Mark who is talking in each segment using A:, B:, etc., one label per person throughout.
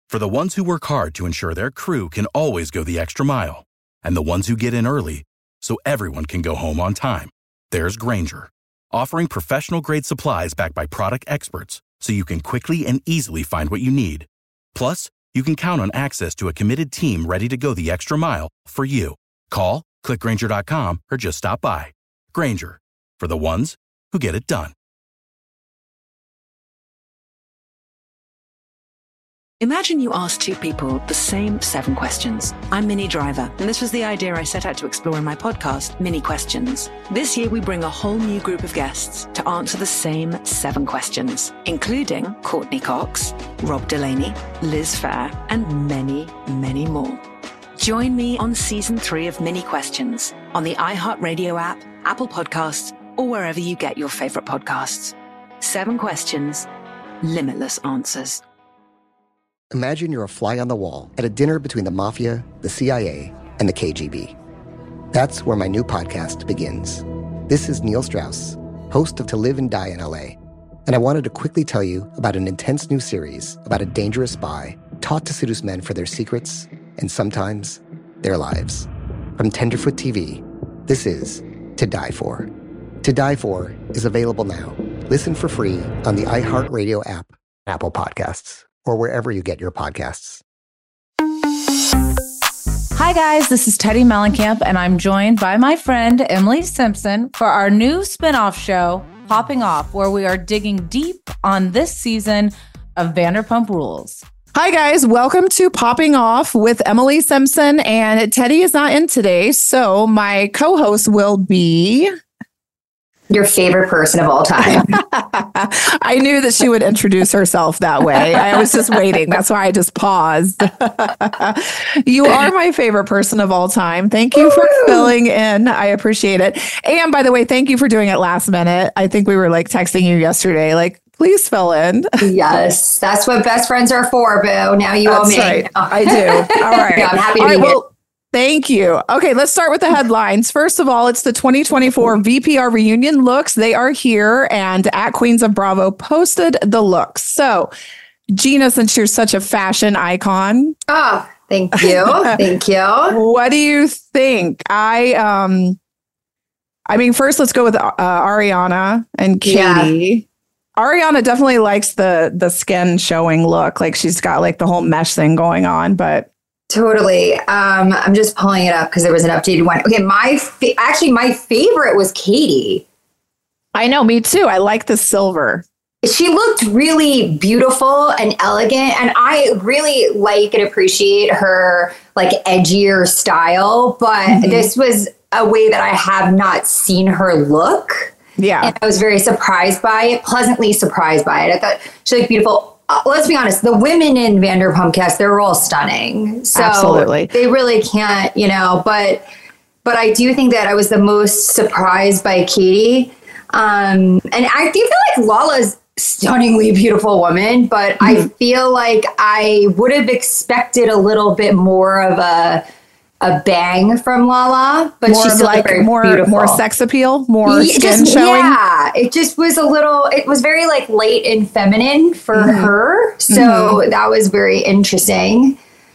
A: For the ones who work hard to ensure their crew can always go the extra mile, and the ones who get in early so everyone can go home on time, there's Grainger, offering professional-grade supplies backed by product experts so you can quickly and easily find what you need. Plus, you can count on access to a committed team ready to go the extra mile for you. Call, click Grainger.com, or just stop by. Grainger, for the ones who get it done.
B: Imagine you ask two people the same 7 questions. I'm Minnie Driver, and this was the idea I set out to explore in my podcast, Minnie Questions. This year, we bring a whole new group of guests to answer the same 7 questions, including Courtney Cox, Rob Delaney, Liz Phair, and many, many more. Join me on Season 3 of Minnie Questions on the iHeartRadio app, Apple Podcasts, or wherever you get your favorite podcasts. 7 questions, limitless answers.
C: Imagine you're a fly on the wall at a dinner between the mafia, the CIA, and the KGB. That's where my new podcast begins. This is Neil Strauss, host of To Live and Die in LA, and I wanted to quickly tell you about an intense new series about a dangerous spy taught to seduce men for their secrets and sometimes their lives. From Tenderfoot TV, this is To Die For. To Die For is available now. Listen for free on the iHeartRadio app, Apple Podcasts, or wherever you get your podcasts.
D: Hi guys, this is Teddy Mellencamp, and I'm joined by my friend Emily Simpson for our new spinoff show, Popping Off, where we are digging deep on this season of Vanderpump Rules.
E: Hi guys, welcome to Popping Off with Emily Simpson, and Teddy is not in today, so my co-host will be...
F: Your favorite person of all time.
E: I knew that she would introduce herself that way. I was just waiting. That's why I just paused. You are my favorite person of all time. Thank you for filling in. I appreciate it. And by the way, thank you for doing it last minute. I think we were like texting you yesterday, like, please fill in.
F: Yes, that's what best friends are for, boo. Now you owe me.
E: Right. I do. All right.
F: Yeah, I'm happy to be here.
E: Thank you. Okay, let's start with the headlines. First of all, it's the 2024 VPR reunion looks. They are here, and at Queens of Bravo posted the looks. So, Gina, since you're such a fashion icon.
F: Oh, thank you. Thank you.
E: What do you think? I mean, first let's go with Ariana and Katie. Yeah. Ariana definitely likes the skin showing look. Like she's got like the whole mesh thing going on, but
F: totally. I'm just pulling it up because there was an updated one. Okay, my favorite was Katie.
E: I know, me too. I like the silver.
F: She looked really beautiful and elegant, and I really like and appreciate her like edgier style, but this was a way that I have not seen her look.
E: Yeah.
F: And I was very surprised by it, pleasantly surprised by it. I thought she looked beautiful. Let's be honest, the women in Vanderpump cast, they're all stunning. So
E: absolutely.
F: They really can't, but I do think that I was the most surprised by Katie. And I do feel like Lala's stunningly beautiful woman, but I feel like I would have expected a little bit more of a bang from Lala, but she's still like very beautiful.
E: More sex appeal, more skin showing.
F: Yeah, it just was it was very like light and feminine for her. So that was very interesting.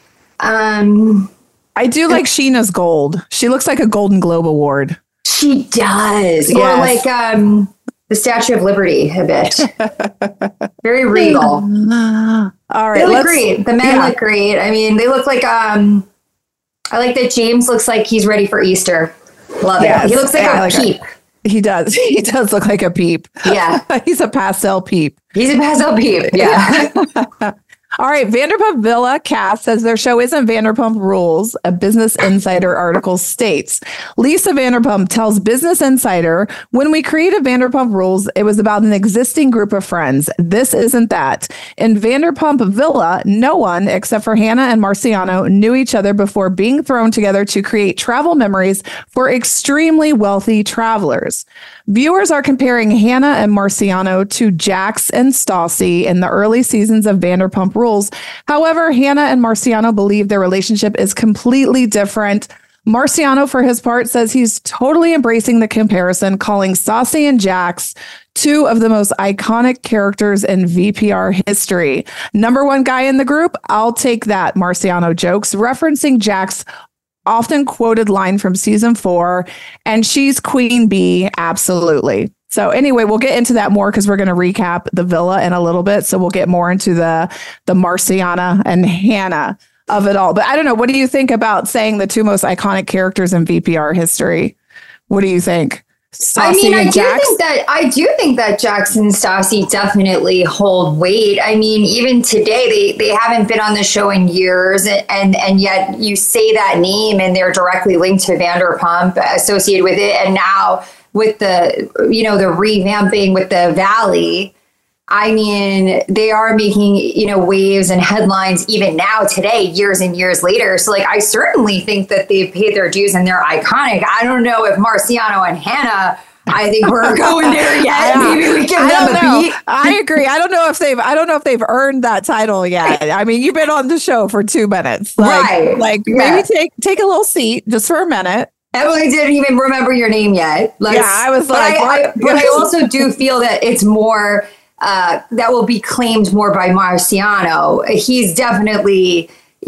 E: I do like Sheena's gold. She looks like a Golden Globe Award.
F: She does. Yes. Or like the Statue of Liberty a bit. Very regal.
E: All right.
F: They look great. The men look great. I mean, they look like I like that James looks like he's ready for Easter. Love it. He looks like a peep.
E: He does. He does look like a peep.
F: Yeah.
E: He's a pastel peep.
F: He's a pastel peep. Yeah.
E: All right. Vanderpump Villa cast says their show isn't Vanderpump Rules. A Business Insider article states, Lisa Vanderpump tells Business Insider, when we created Vanderpump Rules, it was about an existing group of friends. This isn't that. In Vanderpump Villa, no one except for Hannah and Marciano knew each other before being thrown together to create travel memories for extremely wealthy travelers. Viewers are comparing Hannah and Marciano to Jax and Stassi in the early seasons of Vanderpump Rules. However, Hannah and Marciano believe their relationship is completely different. Marciano, for his part, says he's totally embracing the comparison, calling Stassi and Jax two of the most iconic characters in VPR history. Number one guy in the group, I'll take that, Marciano jokes, referencing Jax' often quoted line from season 4, and she's Queen Bee, absolutely. So anyway, we'll get into that more because we're going to recap the villa in a little bit. So we'll get more into the Marciana and Hannah of it all. But I don't know. What do you think about saying the two most iconic characters in VPR history? What do you think? Stassi
F: I do think that Jax and Stassi definitely hold weight. I mean, even today, they haven't been on the show in years, and yet you say that name and they're directly linked to Vanderpump, associated with it. And now with the revamping with the Valley, I mean, they are making, waves and headlines even now today, years and years later. So like, I certainly think that they've paid their dues and they're iconic. I don't know if Marciano and Hannah, I think we're going there yet. Maybe we give them a beat.
E: I agree. I don't know if they've earned that title yet. I mean, you've been on the show for 2 minutes. Maybe take a little seat just for a minute.
F: Emily didn't even remember your name yet.
E: I was like,
F: but I also do feel that it's more, that will be claimed more by Marciano. He's definitely,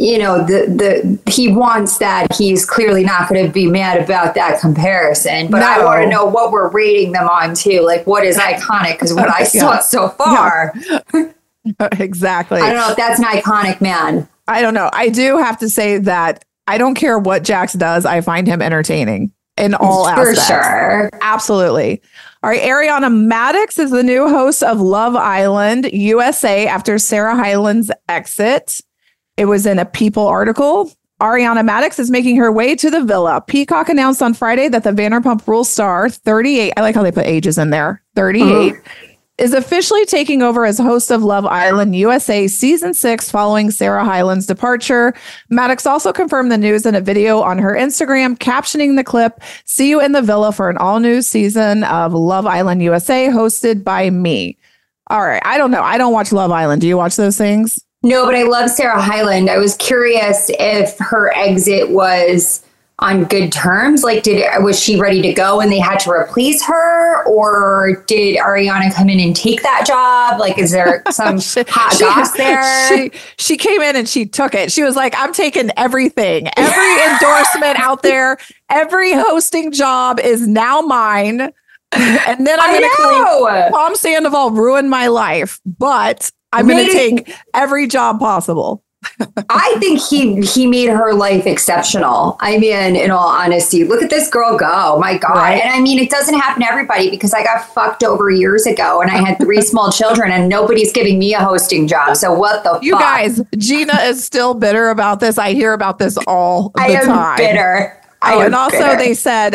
F: he wants that. He's clearly not going to be mad about that comparison. But I want to know what we're rating them on too. Like, what is iconic? Because what I saw so far.
E: Yeah. Exactly.
F: I don't know if that's an iconic man.
E: I don't know. I do have to say that I don't care what Jax does. I find him entertaining in all aspects.
F: For sure.
E: Absolutely. All right. Ariana Madix is the new host of Love Island USA after Sarah Hyland's exit. It was in a People article. Ariana Madix is making her way to the villa. Peacock announced on Friday that the Vanderpump Rules star, 38, I like how they put ages in there, 38, is officially taking over as host of Love Island USA Season 6 following Sarah Hyland's departure. Maddox also confirmed the news in a video on her Instagram, captioning the clip, "See you in the villa for an all-new season of Love Island USA hosted by me." All right. I don't know. I don't watch Love Island. Do you watch those things?
F: No, but I love Sarah Hyland. I was curious if her exit was on good terms. Like, was she ready to go and they had to replace her, or did Ariana come in and take that job? Like, is there some hot goss there?
E: She came in and she took it. She was like, I'm taking everything, every endorsement out there, every hosting job is now mine. And then I'm going to claim Tom Sandoval ruined my life, but I'm going to take every job possible.
F: I think he made her life exceptional. I mean, in all honesty, look at this girl go. My God. Right. And I mean, it doesn't happen to everybody because I got fucked over years ago and I had 3 small children and nobody's giving me a hosting job. So what the fuck?
E: You guys, Gina is still bitter about this. I hear about this all the time.
F: I am bitter.
E: And also they said,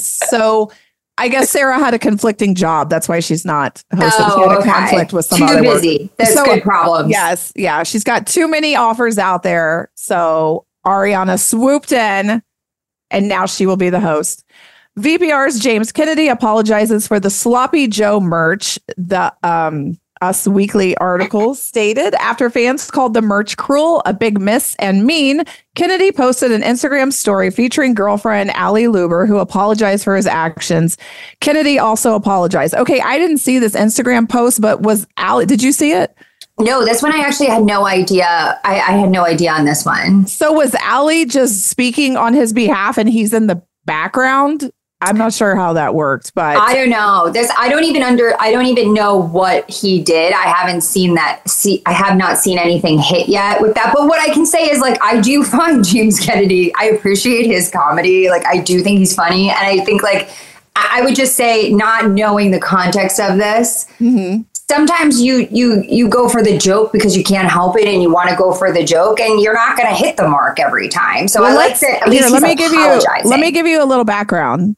E: so I guess Sarah had a conflicting job. That's why she's not hosting. She had a conflict with some other work.
F: Too busy. That's good problems.
E: Yes. Yeah. She's got too many offers out there. So Ariana swooped in and now she will be the host. VPR's James Kennedy apologizes for the Sloppy Joe merch. The Us Weekly article stated after fans called the merch cruel, a big miss, and mean, Kennedy posted an Instagram story featuring girlfriend Ali Luber, who apologized for his actions. Kennedy also apologized. Okay, I didn't see this Instagram post, but was Ali? Did you see it?
F: No, this one I actually had no idea. I had no idea on this one.
E: So was Ali just speaking on his behalf, and he's in the background? I'm not sure how that worked, but
F: I don't know. I don't even know what he did. I haven't seen that. I have not seen anything hit yet with that. But what I can say is, like, I do find James Kennedy, I appreciate his comedy. Like, I do think he's funny. And I think, like, I would just say, not knowing the context of this, sometimes you go for the joke because you can't help it and you want to go for the joke and you're not going to hit the mark every time. So I like that. At least let
E: me give you a little background.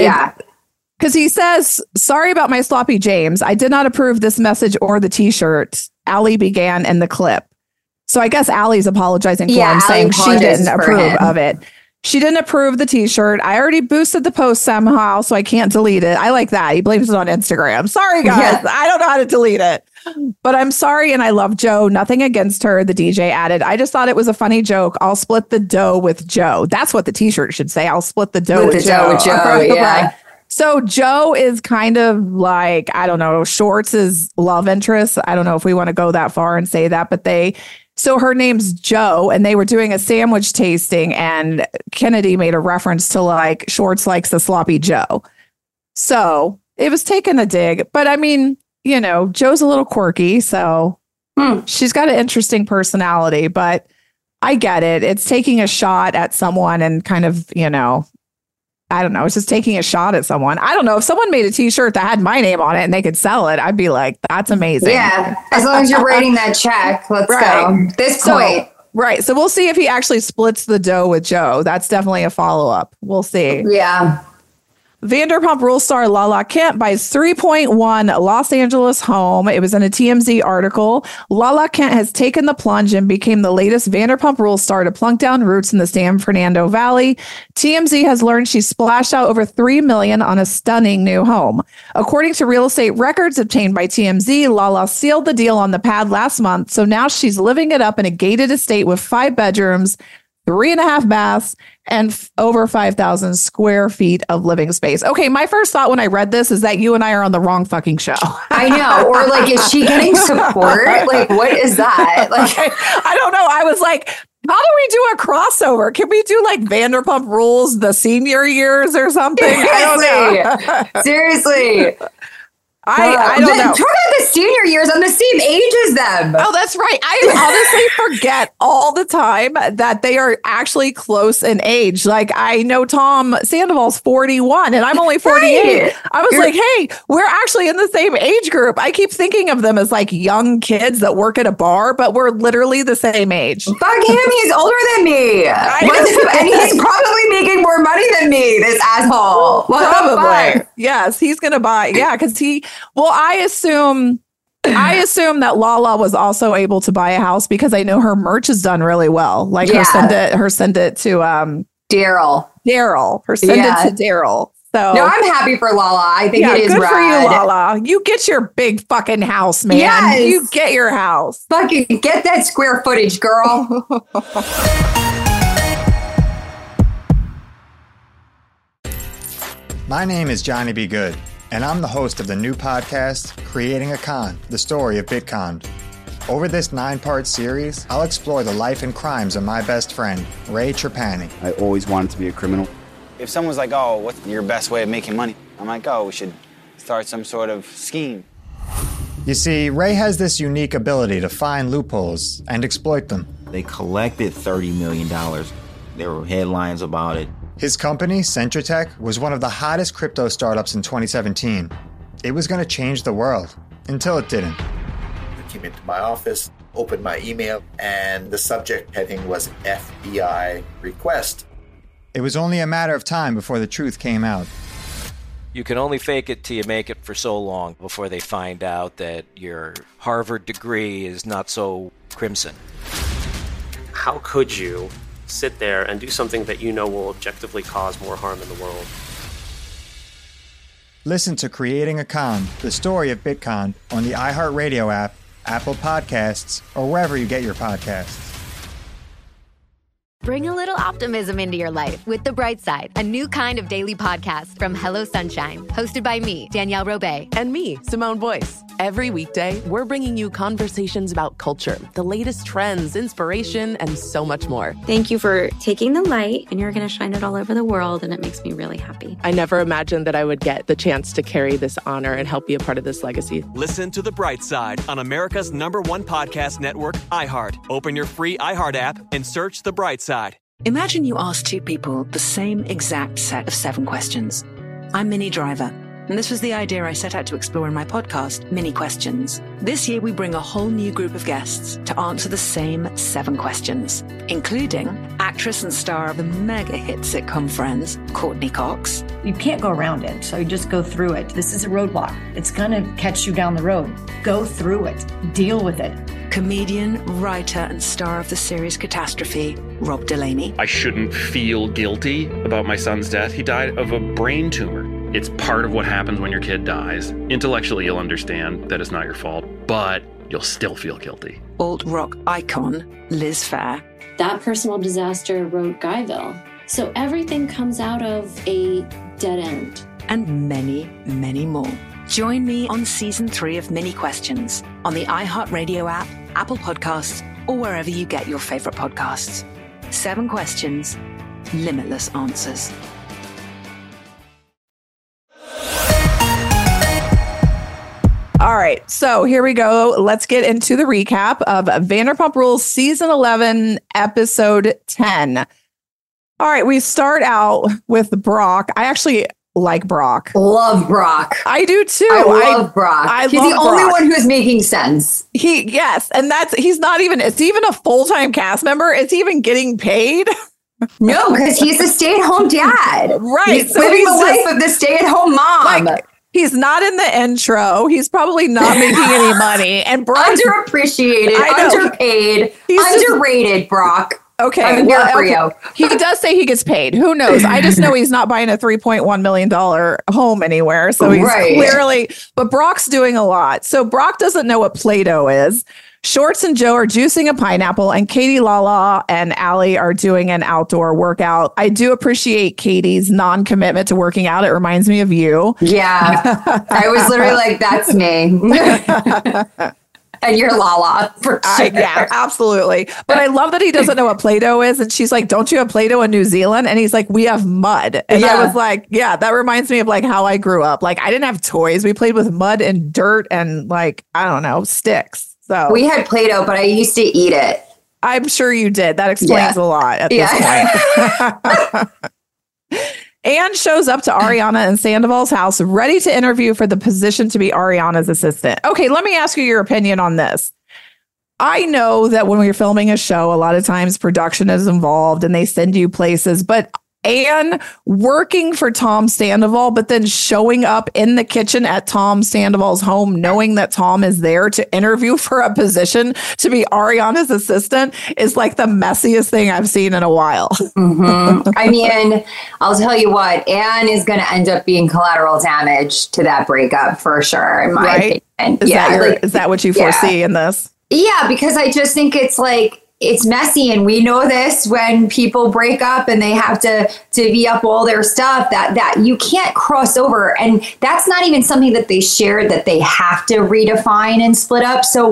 E: Because he says, sorry about my sloppy James. I did not approve this message or the t-shirt. Ali began in the clip. So I guess Ali's apologizing for him, saying she didn't approve of it. She didn't approve the t-shirt. I already boosted the post somehow, so I can't delete it. I like that. He blames it on Instagram. Sorry, guys. Yeah. I don't know how to delete it. But I'm sorry, and I love Joe. Nothing against her, the DJ added. I just thought it was a funny joke. I'll split the dough with Joe. That's what the t-shirt should say. I'll split the dough with Joe.
F: Yeah.
E: Right. So Joe is kind of like, I don't know, Schwartz's love interest. I don't know if we want to go that far and say that, but so her name's Joe, and they were doing a sandwich tasting, and Kennedy made a reference to like Schwartz likes the sloppy Joe. So it was taking a dig, but I mean, you know, Joe's a little quirky, so she's got an interesting personality, but I get it. It's taking a shot at someone and kind of, you know, I don't know. It's just taking a shot at someone. I don't know. If someone made a t-shirt that had my name on it and they could sell it, I'd be like, that's amazing.
F: Yeah. As long as you're writing that check, let's go. This point.
E: Right. So we'll see if he actually splits the dough with Joe. That's definitely a follow-up. We'll see.
F: Yeah.
E: Vanderpump Rules star Lala Kent buys 3.1 Los Angeles home. It was in a TMZ article. Lala Kent has taken the plunge and became the latest Vanderpump Rules star to plunk down roots in the San Fernando Valley. TMZ has learned she splashed out over $3 million on a stunning new home. According to real estate records obtained by TMZ, Lala sealed the deal on the pad last month. So now she's living it up in a gated estate with 5 bedrooms, 3.5 baths, and over 5,000 square feet of living space. Okay, my first thought when I read this is that you and I are on the wrong fucking show.
F: I know. Or like, is she getting support? Like, what is that? Like,
E: I don't know. I was like, how do we do a crossover? Can we do like Vanderpump Rules the senior years or something? I don't know.
F: Seriously.
E: I don't know.
F: Talk about the senior years. I'm the same age as them.
E: Oh, that's right. I honestly forget all the time that they are actually close in age. Like, I know Tom Sandoval's 41 and I'm only 48. Right. I was like, hey, we're actually in the same age group. I keep thinking of them as like young kids that work at a bar, but we're literally the same age.
F: Fuck him. He's older than me. And he's probably making more money than me, this asshole.
E: Probably. Yes, he's going to buy. Yeah, because I assume that Lala was also able to buy a house because I know her merch is done really well. Like her send it to
F: Daryl.
E: Her send it to Daryl. So
F: no, I'm happy for Lala. I think it is
E: good
F: rad.
E: For you, Lala. You get your big fucking house, man. Yes. You get your house.
F: Fucking get that square footage, girl.
G: My name is Johnny B. Good, and I'm the host of the new podcast, Creating a Con, the story of Bitcon. Over this 9-part series, I'll explore the life and crimes of my best friend, Ray Trapani.
H: I always wanted to be a criminal.
I: If someone's like, oh, what's your best way of making money? I'm like, oh, we should start some sort of scheme.
G: You see, Ray has this unique ability to find loopholes and exploit them.
J: They collected $30 million. There were headlines about it.
G: His company, Centratech, was one of the hottest crypto startups in 2017. It was going to change the world, until it didn't.
K: I came into my office, opened my email, and the subject heading was FBI request.
G: It was only a matter of time before the truth came out.
L: You can only fake it till you make it for so long before they find out that your Harvard degree is not so crimson.
M: How could you sit there and do something that you know will objectively cause more harm in the world?
G: Listen to Creating a Con, the story of Bitcon, on the iHeartRadio app, Apple Podcasts, or wherever you get your podcasts.
N: Bring a little optimism into your life with The Bright Side, a new kind of daily podcast from Hello Sunshine, hosted by me, Danielle Robay.
O: And me, Simone Boyce. Every weekday, we're bringing you conversations about culture, the latest trends, inspiration, and so much more.
P: Thank you for taking the light, and you're going to shine it all over the world, and it makes me really happy.
O: I never imagined that I would get the chance to carry this honor and help be a part of this legacy.
Q: Listen to The Bright Side on America's #1 podcast network, iHeart. Open your free iHeart app and search The Bright Side.
B: Imagine you ask 2 people the same exact set of 7 questions. I'm Minnie Driver, and this was the idea I set out to explore in my podcast, Mini Questions. This year, we bring a whole new group of guests to answer the same 7 questions, including actress and star of the mega hit sitcom Friends, Courtney Cox.
H: You can't go around it, so you just go through it. This is a roadblock. It's going to catch you down the road. Go through it. Deal with it.
B: Comedian, writer, and star of the series Catastrophe, Rob Delaney.
R: I shouldn't feel guilty about my son's death. He died of a brain tumor. It's part of what happens when your kid dies. Intellectually, you'll understand that it's not your fault, but you'll still feel guilty.
B: Alt-rock icon, Liz Phair.
P: That personal disaster wrote Guyville. So everything comes out of a dead end.
B: And many, many more. Join me on Season 3 of Mini Questions on the iHeartRadio app, Apple Podcasts, or wherever you get your favorite podcasts. 7 questions, limitless answers.
E: All right, so here we go. Let's get into the recap of Vanderpump Rules Season 11, Episode 10. All right, we start out with Brock. I actually like Brock.
F: Love Brock.
E: I do too.
F: I love Brock. He's the only one who's making sense.
E: Yes, and he's not even, it's even a full-time cast member. It's even getting paid.
F: No, because he's a stay-at-home dad.
E: Right.
F: He's living the life of the stay-at-home mom.
E: Like, he's not in the intro. He's probably not making any money. And Brock,
F: underappreciated, underpaid, underrated Brock.
E: Okay,
F: I'm here for you.
E: He does say he gets paid. Who knows? I just know he's not buying a $3.1 million home anywhere. So he's clearly, but Brock's doing a lot. So Brock doesn't know what Play-Doh is. Shorts and Joe are juicing a pineapple, and Katie, Lala, and Allie are doing an outdoor workout. I do appreciate Katie's non-commitment to working out. It reminds me of you.
F: Yeah. I was literally like, that's me. And you're Lala, for sure.
E: Yeah, absolutely. But I love that he doesn't know what Play-Doh is. And she's like, don't you have Play-Doh in New Zealand? And he's like, we have mud. And I was like, yeah, that reminds me of like how I grew up. Like I didn't have toys. We played with mud and dirt and like, I don't know, sticks. So
F: we had Play-Doh, but I used to eat it.
E: I'm sure you did. That explains a lot at this point. Anne shows up to Ariana and Sandoval's house, ready to interview for the position to be Ariana's assistant. Okay, let me ask you your opinion on this. I know that when we're filming a show, a lot of times production is involved and they send you places, but Anne working for Tom Sandoval, but then showing up in the kitchen at Tom Sandoval's home, knowing that Tom is there to interview for a position to be Ariana's assistant is like the messiest thing I've seen in a while.
F: Mm-hmm. I mean, I'll tell you what, Anne is going to end up being collateral damage to that breakup for sure, in my opinion.
E: Is that what you foresee in this?
F: Yeah, because I just think it's like, it's messy, and we know this when people break up and they have to divvy up all their stuff that you can't cross over, and that's not even something that they shared that they have to redefine and split up. So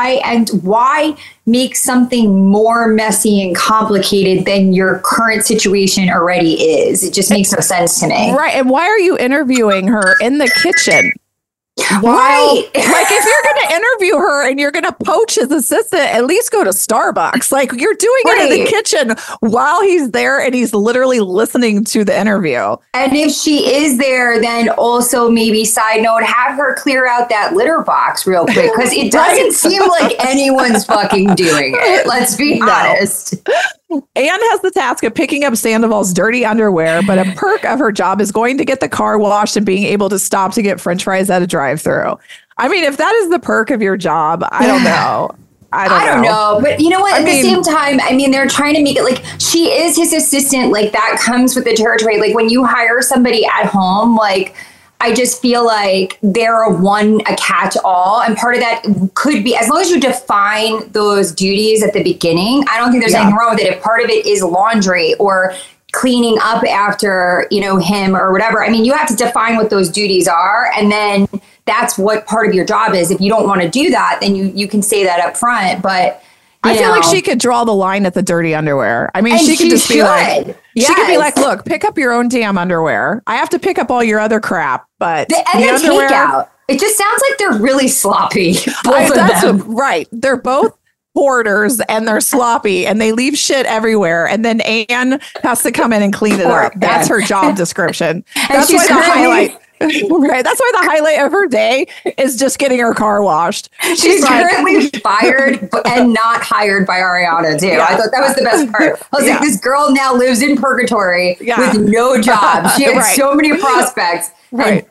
F: why make something more messy and complicated than your current situation already is? It just makes no sense to me.
E: Right, and why are you interviewing her in the kitchen? Like if you're going to interview her and you're going to poach his assistant, at least go to Starbucks. Like you're doing it in the kitchen while he's there and he's literally listening to the interview.
F: And if she is there, then also maybe side note, have her clear out that litter box real quick, because it doesn't seem like anyone's fucking doing it. Let's be honest.
E: Anne has the task of picking up Sandoval's dirty underwear, but a perk of her job is going to get the car washed and being able to stop to get French fries at a drive-thru. I mean, if that is the perk of your job, I don't know. I don't know.
F: But you know what? At the same time, I mean, they're trying to make it like she is his assistant. Like that comes with the territory. Like when you hire somebody at home, like I just feel like they're a catch-all. And part of that could be, as long as you define those duties at the beginning, I don't think there's anything wrong with it. If part of it is laundry or cleaning up after, him or whatever. I mean, you have to define what those duties are. And then that's what part of your job is. If you don't want to do that, then you can say that up front. But
E: I feel like she could draw the line at the dirty underwear. I mean, she could just be like, she could be like, look, pick up your own damn underwear. I have to pick up all your other crap, but
F: the underwear, take out. It just sounds like they're really sloppy.
E: Right. They're both hoarders and they're sloppy and they leave shit everywhere. And then Anne has to come in and clean it up. That's her job description. That's why the highlight. Right. That's why the highlight of her day is just getting her car washed.
F: She's currently fired and not hired by Ariana too. Yeah. I thought that was the best part. I was like, this girl now lives in purgatory with no job. She had so many prospects.
E: Right.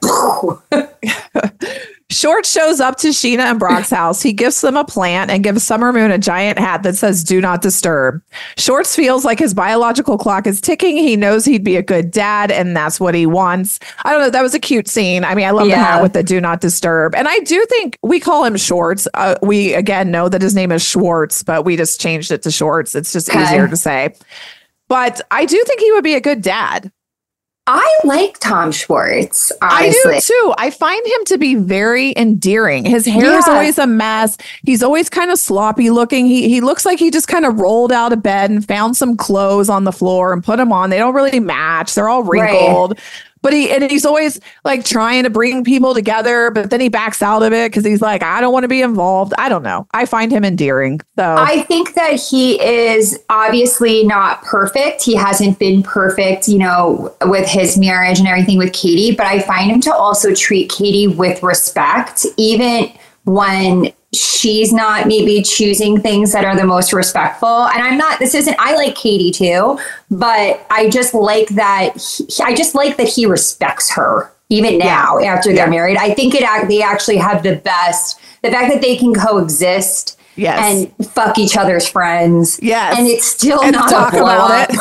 E: Shorts shows up to Scheana and Brock's house. He gifts them a plant and gives Summer Moon a giant hat that says "Do not disturb." Shorts feels like his biological clock is ticking. He knows he'd be a good dad, and that's what he wants. I don't know. That was a cute scene. I mean, I love the hat with the "Do not disturb." And I do think we call him Shorts. We, again, know that his name is Schwartz, but we just changed it to Shorts. It's just easier to say. But I do think he would be a good dad.
F: I like Tom Schwartz, honestly.
E: I do too. I find him to be very endearing. His hair is always a mess. He's always kind of sloppy looking. He looks like he just kind of rolled out of bed and found some clothes on the floor and put them on. They don't really match. They're all wrinkled. Right. But he's always like trying to bring people together, but then he backs out of it because he's like, I don't want to be involved. I don't know. I find him endearing. So
F: I think that he is obviously not perfect. He hasn't been perfect, with his marriage and everything with Katie, but I find him to also treat Katie with respect, even when she's not maybe choosing things that are the most respectful. And I like Katie too, but I just like that. He respects her even now after they're married. I think they actually have the fact that they can coexist. Yes. And fuck each other's friends.
E: Yes.
F: And it's still not
E: talk about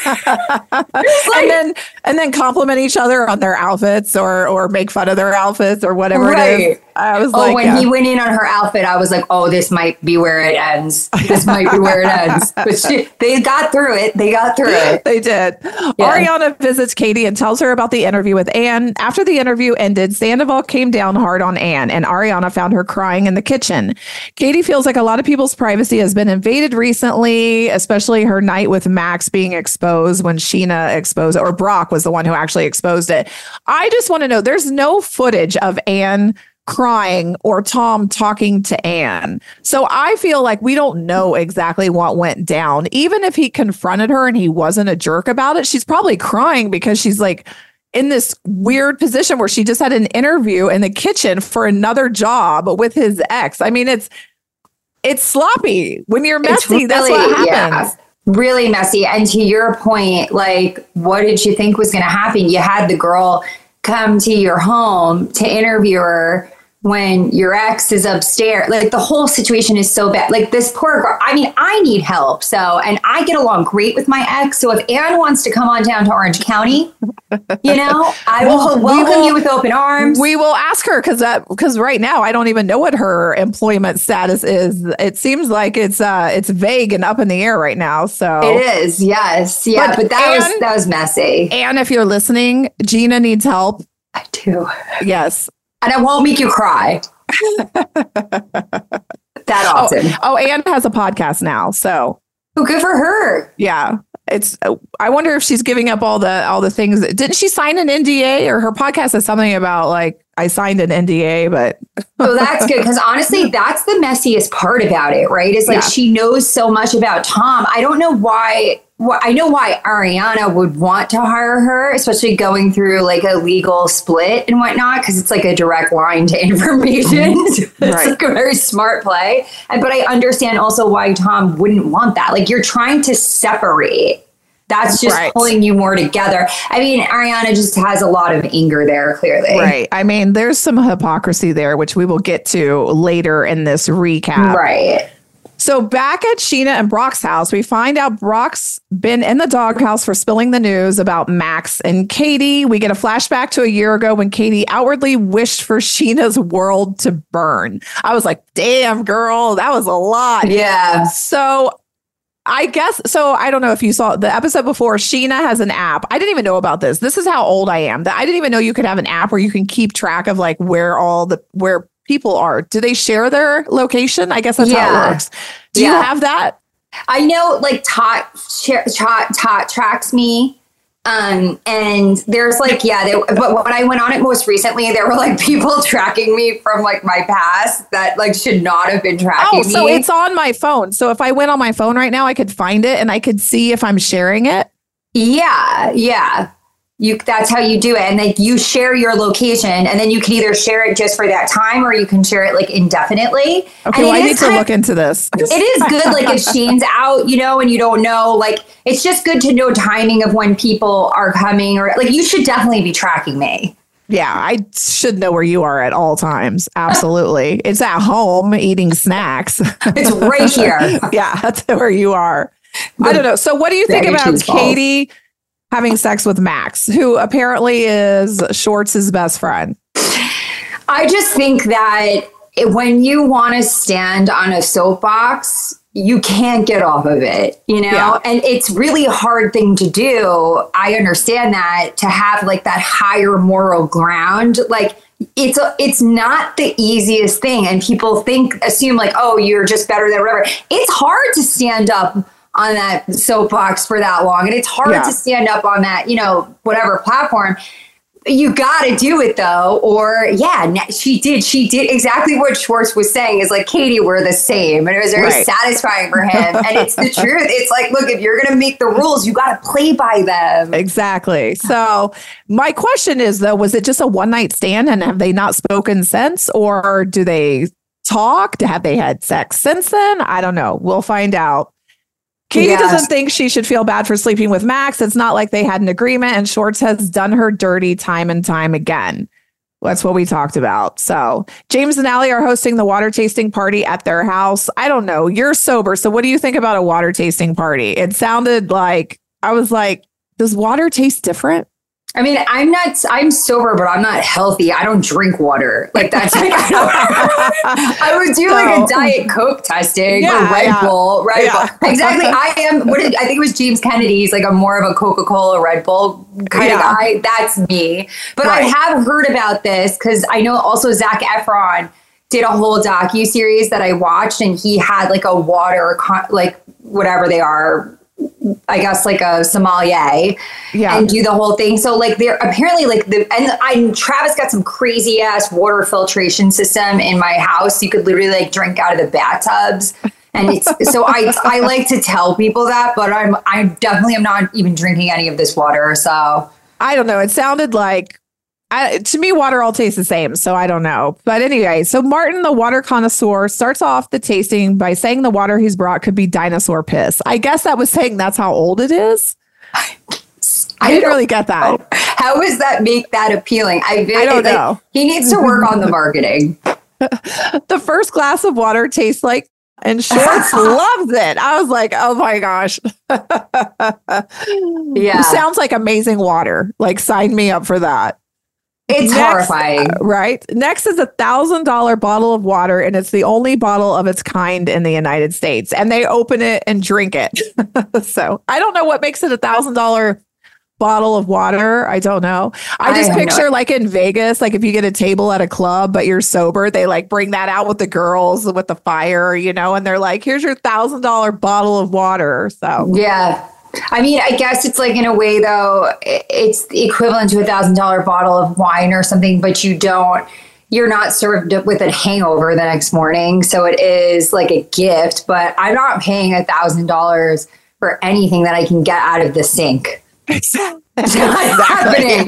E: it. and then compliment each other on their outfits or make fun of their outfits or whatever it is. I was
F: when he went in on her outfit, I was like, oh, this might be where it ends. This might be where it ends. But they got through it.
E: They did. Yeah. Ariana visits Katie and tells her about the interview with Anne. After the interview ended, Sandoval came down hard on Anne, and Ariana found her crying in the kitchen. Katie feels like a lot of people's privacy has been invaded recently, especially her night with Max being exposed when Scheana exposed it, or Brock was the one who actually exposed it. I just want to know, there's no footage of Anne crying or Tom talking to Anne. So I feel like we don't know exactly what went down. Even if he confronted her and he wasn't a jerk about it, she's probably crying because she's like in this weird position where she just had an interview in the kitchen for another job with his ex. I mean, it's sloppy. When you're messy, that's what happens. Yeah,
F: really messy. And to your point, like, what did you think was going to happen? You had the girl come to your home to interview her when your ex is upstairs. Like, the whole situation is so bad. Like, this poor girl, I mean, I need help. So, and I get along great with my ex. So if Anne wants to come on down to Orange County, I will welcome you with open arms.
E: We will ask her because right now I don't even know what her employment status is. It seems like it's vague and up in the air right now. So
F: it is. Yes. Yeah. But that was messy.
E: And if you're listening, Gina needs help.
F: I do.
E: Yes.
F: And I won't make you cry that often.
E: Oh, Anne has a podcast now. So
F: good for her.
E: Yeah. I wonder if she's giving up all the things. Didn't she sign an NDA, or her podcast says something about like, I signed an NDA, but.
F: Oh, that's good. Because honestly, that's the messiest part about it, right? Is like she knows so much about Tom. I don't know why. I know why Ariana would want to hire her, especially going through like a legal split and whatnot, because it's like a direct line to information. It's like a very smart play. But I understand also why Tom wouldn't want that. Like, you're trying to separate. That's just pulling you more together. I mean, Ariana just has a lot of anger there, clearly.
E: Right. I mean, there's some hypocrisy there, which we will get to later in this recap.
F: Right.
E: So back at Scheana and Brock's house, we find out Brock's been in the doghouse for spilling the news about Max and Katie. We get a flashback to a year ago when Katie outwardly wished for Scheana's world to burn. I was like, damn, girl, that was a lot.
F: Yeah.
E: So I don't know if you saw the episode before. Scheana has an app. I didn't even know about this. This is how old I am. I didn't even know you could have an app where you can keep track of like where people are. Do they share their location? I guess that's how it works. Do you have that?
F: I know like Tot tracks me. And there's like, but when I went on it most recently, there were like people tracking me from like my past that like should not have been tracking me.
E: So it's on my phone. So if I went on my phone right now, I could find it and I could see if I'm sharing it.
F: Yeah. That's how you do it. And like you share your location, and then you can either share it just for that time or you can share it like indefinitely.
E: Okay, well, I need to look into this.
F: It is good. Like if Shane's out, you know, and you don't know, like it's just good to know timing of when people are coming, or like you should definitely be tracking me.
E: Yeah, I should know where you are at all times. Absolutely. It's at home eating snacks.
F: It's right here.
E: Yeah, that's where you are. I don't know. So what do you think about Katie having sex with Max, who apparently is Schwartz's best friend?
F: I just think that when you want to stand on a soapbox, you can't get off of it, you know? Yeah. And it's really a hard thing to do. I understand that, to have like that higher moral ground. Like it's not the easiest thing. And people assume like, oh, you're just better than whatever. It's hard to stand up on that soapbox for that long. And it's hard to stand up on that, you know, whatever platform. You got to do it though. Or she did exactly what Schwartz was saying, is like, Katie, we're the same. And it was very satisfying for him. And it's the truth. It's like, look, if you're going to make the rules, you got to play by them.
E: Exactly. So my question is though, was it just a one night stand and have they not spoken since, or do they talk? Have they had sex since then? I don't know. We'll find out. Katie doesn't think she should feel bad for sleeping with Max. It's not like they had an agreement, and Schwartz has done her dirty time and time again. That's what we talked about. So James and Allie are hosting the water tasting party at their house. I don't know. You're sober. So what do you think about a water tasting party? It sounded like, I was like, does water taste different?
F: I mean, I'm sober, but I'm not healthy. I don't drink water. Like that's like, I would do like a Diet Coke testing or Red Bull, right? Yeah. Exactly. I think it was James Kennedy. He's like more of a Coca-Cola Red Bull kind of guy. That's me. But I have heard about this because I know also Zac Efron did a whole docuseries that I watched, and he had like a water, like whatever they are, I guess like a sommelier, and do the whole thing. So like they're apparently like Travis got some crazy ass water filtration system in my house. You could literally like drink out of the bathtubs. And it's, so I like to tell people that, but I definitely am not even drinking any of this water. So
E: I don't know. It sounded like, to me, water all tastes the same, so I don't know. But anyway, so Martin, the water connoisseur, starts off the tasting by saying the water he's brought could be dinosaur piss. I guess that was saying that's how old it is. I didn't really get that.
F: How does that make that appealing? I
E: don't know.
F: He needs to work on the marketing.
E: The first glass of water tastes like, and Schwartz loves it. I was like, oh my gosh.
F: Yeah.
E: It sounds like amazing water. Like, sign me up for that.
F: It's horrifying.
E: Right. Next is $1,000 bottle of water, and it's the only bottle of its kind in the United States. And they open it and drink it. So I don't know what makes it $1,000 bottle of water. I don't know. I just picture like in Vegas, like if you get a table at a club, but you're sober, they like bring that out with the girls with the fire, you know, and they're like, here's your $1,000 bottle of water. So
F: yeah. I mean, I guess it's like in a way, though, it's equivalent to $1,000 bottle of wine or something, but you're not served with a hangover the next morning. So it is like a gift, but I'm not paying $1,000 for anything that I can get out of the sink.
E: Exactly.
F: It's not happening.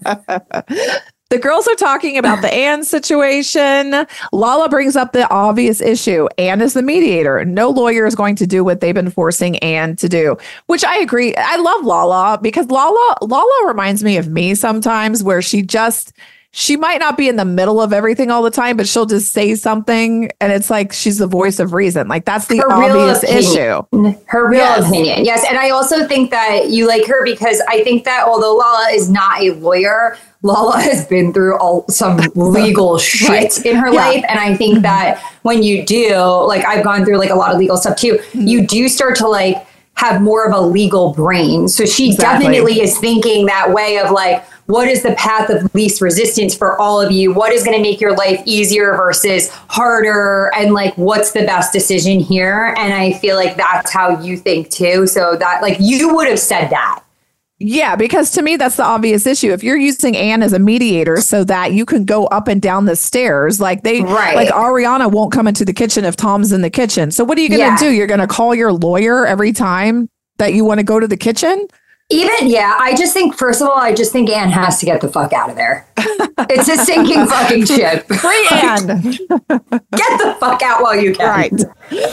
E: The girls are talking about the Anne situation. Lala brings up the obvious issue. Anne is the mediator. No lawyer is going to do what they've been forcing Anne to do, which I agree. I love Lala because Lala reminds me of me sometimes, where she might not be in the middle of everything all the time, but she'll just say something and it's like she's the voice of reason. Like that's the obvious issue.
F: Her real opinion. Yes. And I also think that you like her because I think that although Lala is not a lawyer, Lala has been through some legal shit in her life. And I think that when you do, like I've gone through like a lot of legal stuff too, you do start to like have more of a legal brain. So she definitely is thinking that way of like, what is the path of least resistance for all of you? What is going to make your life easier versus harder? And like, what's the best decision here? And I feel like that's how you think too. So that like, you would have said that.
E: Yeah, because to me, that's the obvious issue. If you're using Anne as a mediator so that you can go up and down the stairs, like like Ariana won't come into the kitchen if Tom's in the kitchen. So what are you going to do? You're going to call your lawyer every time that you want to go to the kitchen?
F: I just think, first of all, Anne has to get the fuck out of there. It's a sinking fucking ship.
E: Free Anne.
F: Get the fuck out while you can.
E: Right.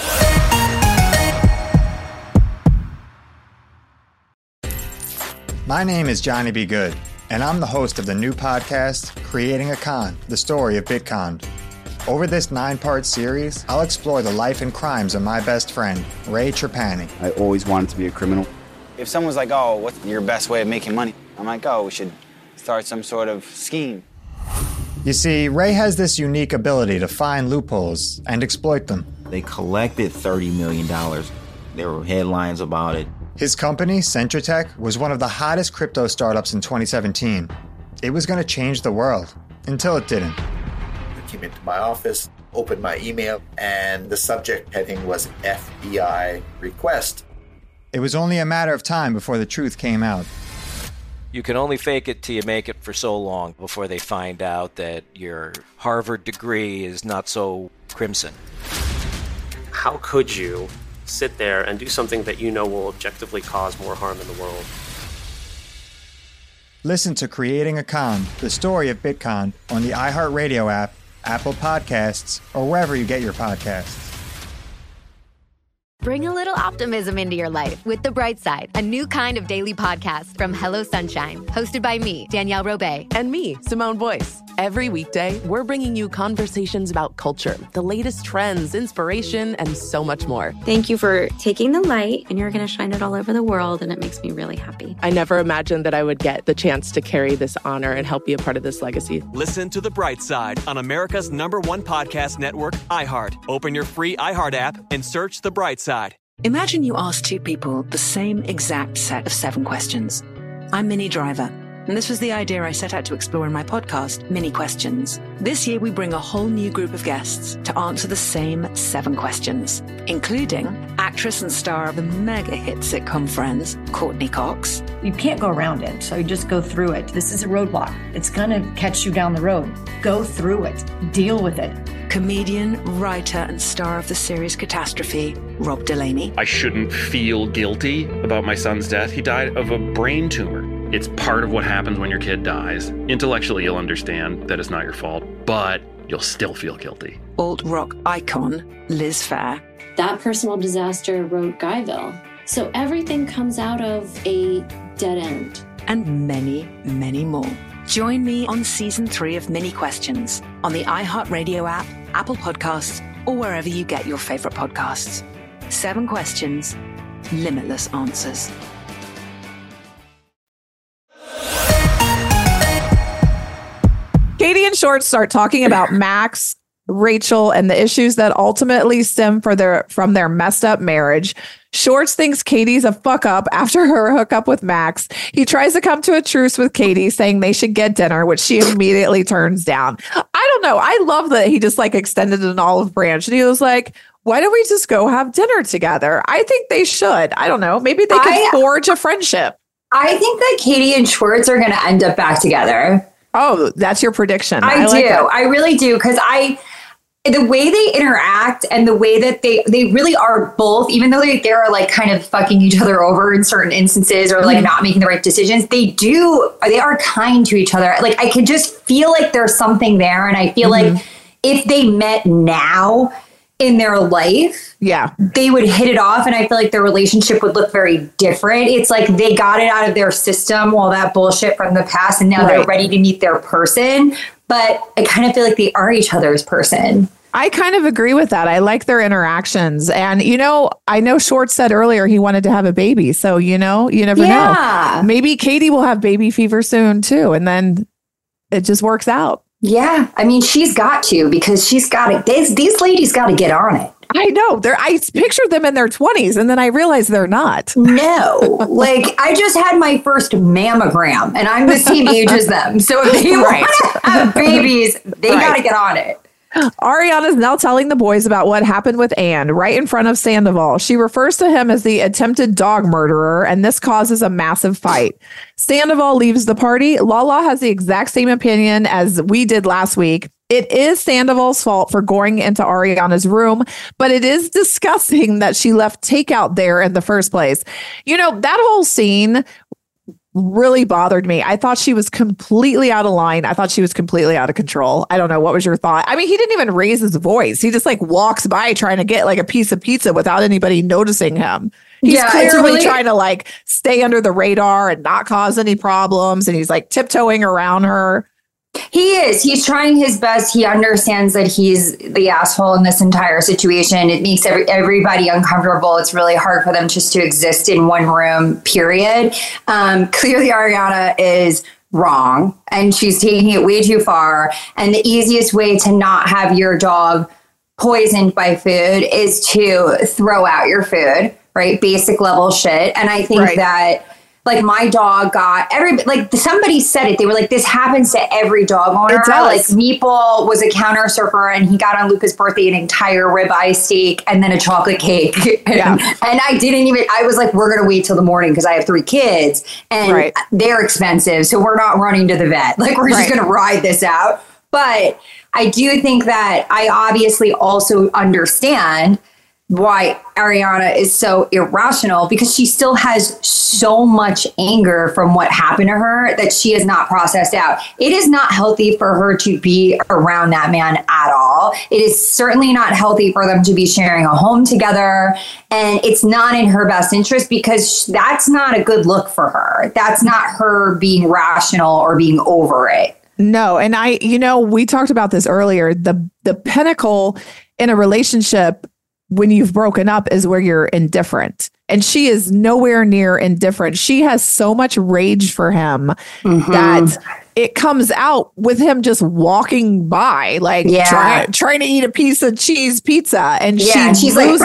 G: My name is Johnny B. Good, and I'm the host of the new podcast, Creating a Con, the story of Bitcon. Over this 9-part series, I'll explore the life and crimes of my best friend, Ray Trapani.
I: I always wanted to be a criminal. If someone's like, oh, what's your best way of making money? I'm like, oh, we should start some sort of scheme.
G: You see, Ray has this unique ability to find loopholes and exploit them.
J: They collected $30 million. There were headlines about it.
G: His company, Centratech, was one of the hottest crypto startups in 2017. It was going to change the world, until it didn't.
K: I came into my office, opened my email, and the subject heading was FBI request.
G: It was only a matter of time before the truth came out.
L: You can only fake it till you make it for so long before they find out that your Harvard degree is not so crimson.
M: How could you sit there and do something that you know will objectively cause more harm in the world?
G: Listen to Creating a Con, the story of Bitcon, on the iHeartRadio app, Apple Podcasts, or wherever you get your podcasts.
N: Bring a little optimism into your life with The Bright Side, a new kind of daily podcast from Hello Sunshine, hosted by me, Danielle Robay.
O: And me, Simone Boyce. Every weekday, we're bringing you conversations about culture, the latest trends, inspiration, and so much more.
S: Thank you for taking the light, and you're going to shine it all over the world, and it makes me really happy.
O: I never imagined that I would get the chance to carry this honor and help be a part of this legacy.
Q: Listen to The Bright Side on America's #1 podcast network, iHeart. Open your free iHeart app and search The Bright Side.
B: Imagine you ask two people the same exact set of 7 questions. I'm Minnie Driver, and this was the idea I set out to explore in my podcast, Mini Questions. This year, we bring a whole new group of guests to answer the same 7 questions, including actress and star of the mega hit sitcom Friends, Courtney Cox.
H: You can't go around it, so you just go through it. This is a roadblock. It's going to catch you down the road. Go through it. Deal with it.
B: Comedian, writer, and star of the series Catastrophe, Rob Delaney.
R: I shouldn't feel guilty about my son's death. He died of a brain tumor. It's part of what happens when your kid dies. Intellectually, you'll understand that it's not your fault, but you'll still feel guilty.
B: Alt-rock icon, Liz Phair.
P: That personal disaster wrote Guyville. So everything comes out of a dead end.
B: And many, many more. Join me on Season 3 of Mini Questions on the iHeartRadio app, Apple Podcasts, or wherever you get your favorite podcasts. 7 questions, limitless answers.
E: Katie and Shorts start talking about Max, Rachel, and the issues that ultimately stem from their messed up marriage. Shorts thinks Katie's a fuck up after her hookup with Max. He tries to come to a truce with Katie, saying they should get dinner, which she immediately turns down. I don't know. I love that he just extended an olive branch and he was like, why don't we just go have dinner together? I think they should. I don't know. Maybe they could forge a friendship.
F: I think that Katie and Schwartz are going to end up back together.
E: Oh, that's your prediction.
F: I do. I really do. Because the way they interact and the way that they really are both, even though they are kind of fucking each other over in certain instances or not making the right decisions, they are kind to each other. I could just feel like there's something there. And I feel like if they met now in their life, they would hit it off. And I feel like their relationship would look very different. It's like they got it out of their system, all that bullshit from the past, and now they're ready to meet their person. But I kind of feel like they are each other's person.
E: I kind of agree with that. I like their interactions. And, I know Short said earlier he wanted to have a baby. So, you never know. Maybe Katie will have baby fever soon, too. And then it just works out.
F: Yeah. I mean, she's got to, because she's got it. These ladies got to get on it.
E: I know. I pictured them in their 20s and then I realized they're not.
F: No. I just had my first mammogram and I'm the same age as them. So if they want to have babies, they got to get on it.
E: Ariana's now telling the boys about what happened with Anne right in front of Sandoval. She refers to him as the attempted dog murderer, and this causes a massive fight. Sandoval leaves the party. Lala has the exact same opinion as we did last week. It is Sandoval's fault for going into Ariana's room, but it is disgusting that she left takeout there in the first place. That whole scene really bothered me. I thought she was completely out of line. I thought she was completely out of control. I don't know. What was your thought? I mean, he didn't even raise his voice. He just like walks by trying to get like a piece of pizza without anybody noticing him. He's clearly trying to like stay under the radar and not cause any problems. And he's like tiptoeing around her.
F: He is. He's trying his best. He understands that he's the asshole in this entire situation. It makes everybody uncomfortable. It's really hard for them just to exist in one room, period. Clearly, Ariana is wrong and she's taking it way too far. And the easiest way to not have your dog poisoned by food is to throw out your food, right? Basic level shit. And I think that like my dog got somebody said it. They were like, this happens to every dog owner.
E: It does.
F: Like Meeple was a counter surfer and he got on Luca's birthday an entire ribeye steak and then a chocolate cake. And I was like, we're going to wait till the morning because I have 3 kids and they're expensive. So we're not running to the vet. Like we're just going to ride this out. But I do think that I obviously also understand why Ariana is so irrational because she still has so much anger from what happened to her that she has not processed out. It is not healthy for her to be around that man at all. It is certainly not healthy for them to be sharing a home together. And it's not in her best interest because that's not a good look for her. That's not her being rational or being over it.
E: No. And we talked about this earlier. The pinnacle in a relationship when you've broken up is where you're indifferent. And she is nowhere near indifferent. She has so much rage for him that it comes out with him just walking by, like trying to eat a piece of cheese pizza. And she loses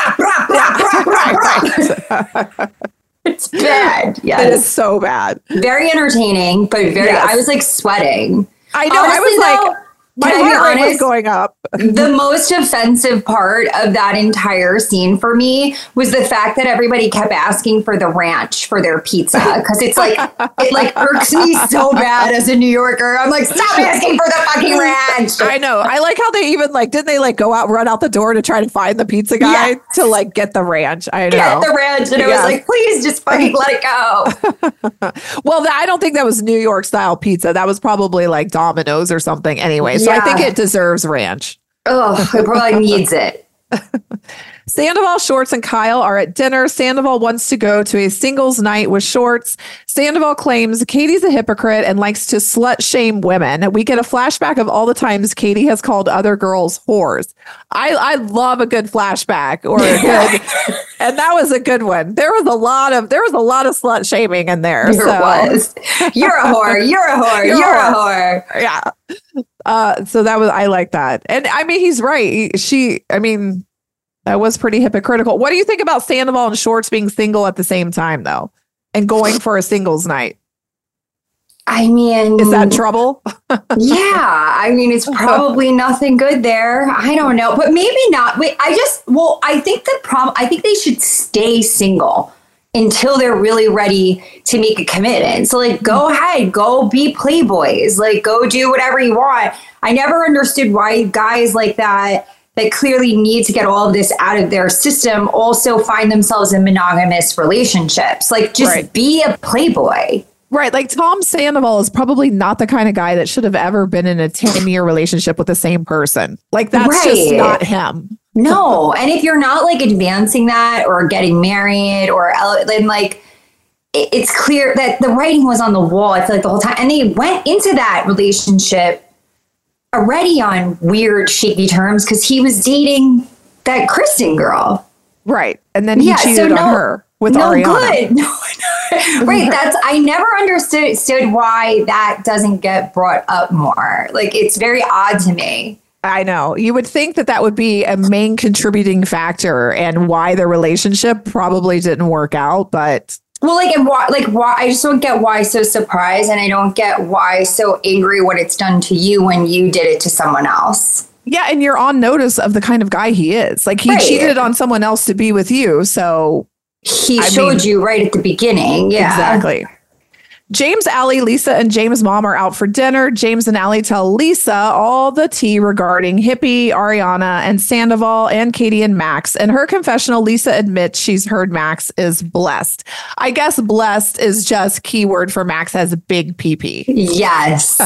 E: it.
F: It's bad. Yeah,
E: it is so bad.
F: Very entertaining, but I was like sweating.
E: I know. Honestly, I was like, my heart rate was going up.
F: The most offensive part of that entire scene for me was the fact that everybody kept asking for the ranch for their pizza because it's like it like irks me so bad as a New Yorker. I'm like, stop asking for the fucking ranch.
E: I know. I like how they even didn't they like run out the door to try to find the pizza guy to like get the ranch? I know.
F: Get the ranch, and it was like, please just fucking let it go.
E: Well, I don't think that was New York style pizza. That was probably like Domino's or something. Anyway. So I think it deserves ranch.
F: Oh, it probably needs it.
E: Sandoval, Shorts, and Kyle are at dinner. Sandoval wants to go to a singles night with Shorts. Sandoval claims Katie's a hypocrite and likes to slut shame women. We get a flashback of all the times Katie has called other girls whores. I love a good flashback and that was a good one. There was a lot of slut shaming in there.
F: There was. You're a whore. You're a whore. You're a whore.
E: Yeah. So I like that. And I mean, he's right. That was pretty hypocritical. What do you think about Sandoval and Shorts being single at the same time, though, and going for a singles night?
F: I mean,
E: is that trouble?
F: Yeah. I mean, it's probably nothing good there. I don't know, but maybe not. Wait, I think they should stay single until they're really ready to make a commitment. So like, go ahead, go be playboys, like go do whatever you want. I never understood why guys like that clearly need to get all of this out of their system also find themselves in monogamous relationships. Like just be a playboy.
E: Right. Like Tom Sandoval is probably not the kind of guy that should have ever been in a 10-year relationship with the same person. Like that's just not him.
F: No. And if you're not like advancing that or getting married or then like, it's clear that the writing was on the wall, I feel like the whole time. And they went into that relationship already on weird, shaky terms because he was dating that Kristen girl.
E: Right. And then he cheated on her with Ariana.
F: Good. Right. I never understood why that doesn't get brought up more. Like, it's very odd to me.
E: I know. You would think that would be a main contributing factor and why the relationship probably didn't work out, but...
F: Well, why? I just don't get why so surprised, and I don't get why so angry when it's done to you when you did it to someone else.
E: Yeah, and you're on notice of the kind of guy he is. Like, he cheated on someone else to be with you, so...
F: He showed you right at the beginning, yeah.
E: Exactly. James, Allie, Lisa, and James' mom are out for dinner. James and Allie tell Lisa all the tea regarding Hippie, Ariana, and Sandoval, and Katie and Max. In her confessional, Lisa admits she's heard Max is blessed. I guess blessed is just keyword for Max has big pee-pee.
F: Yes.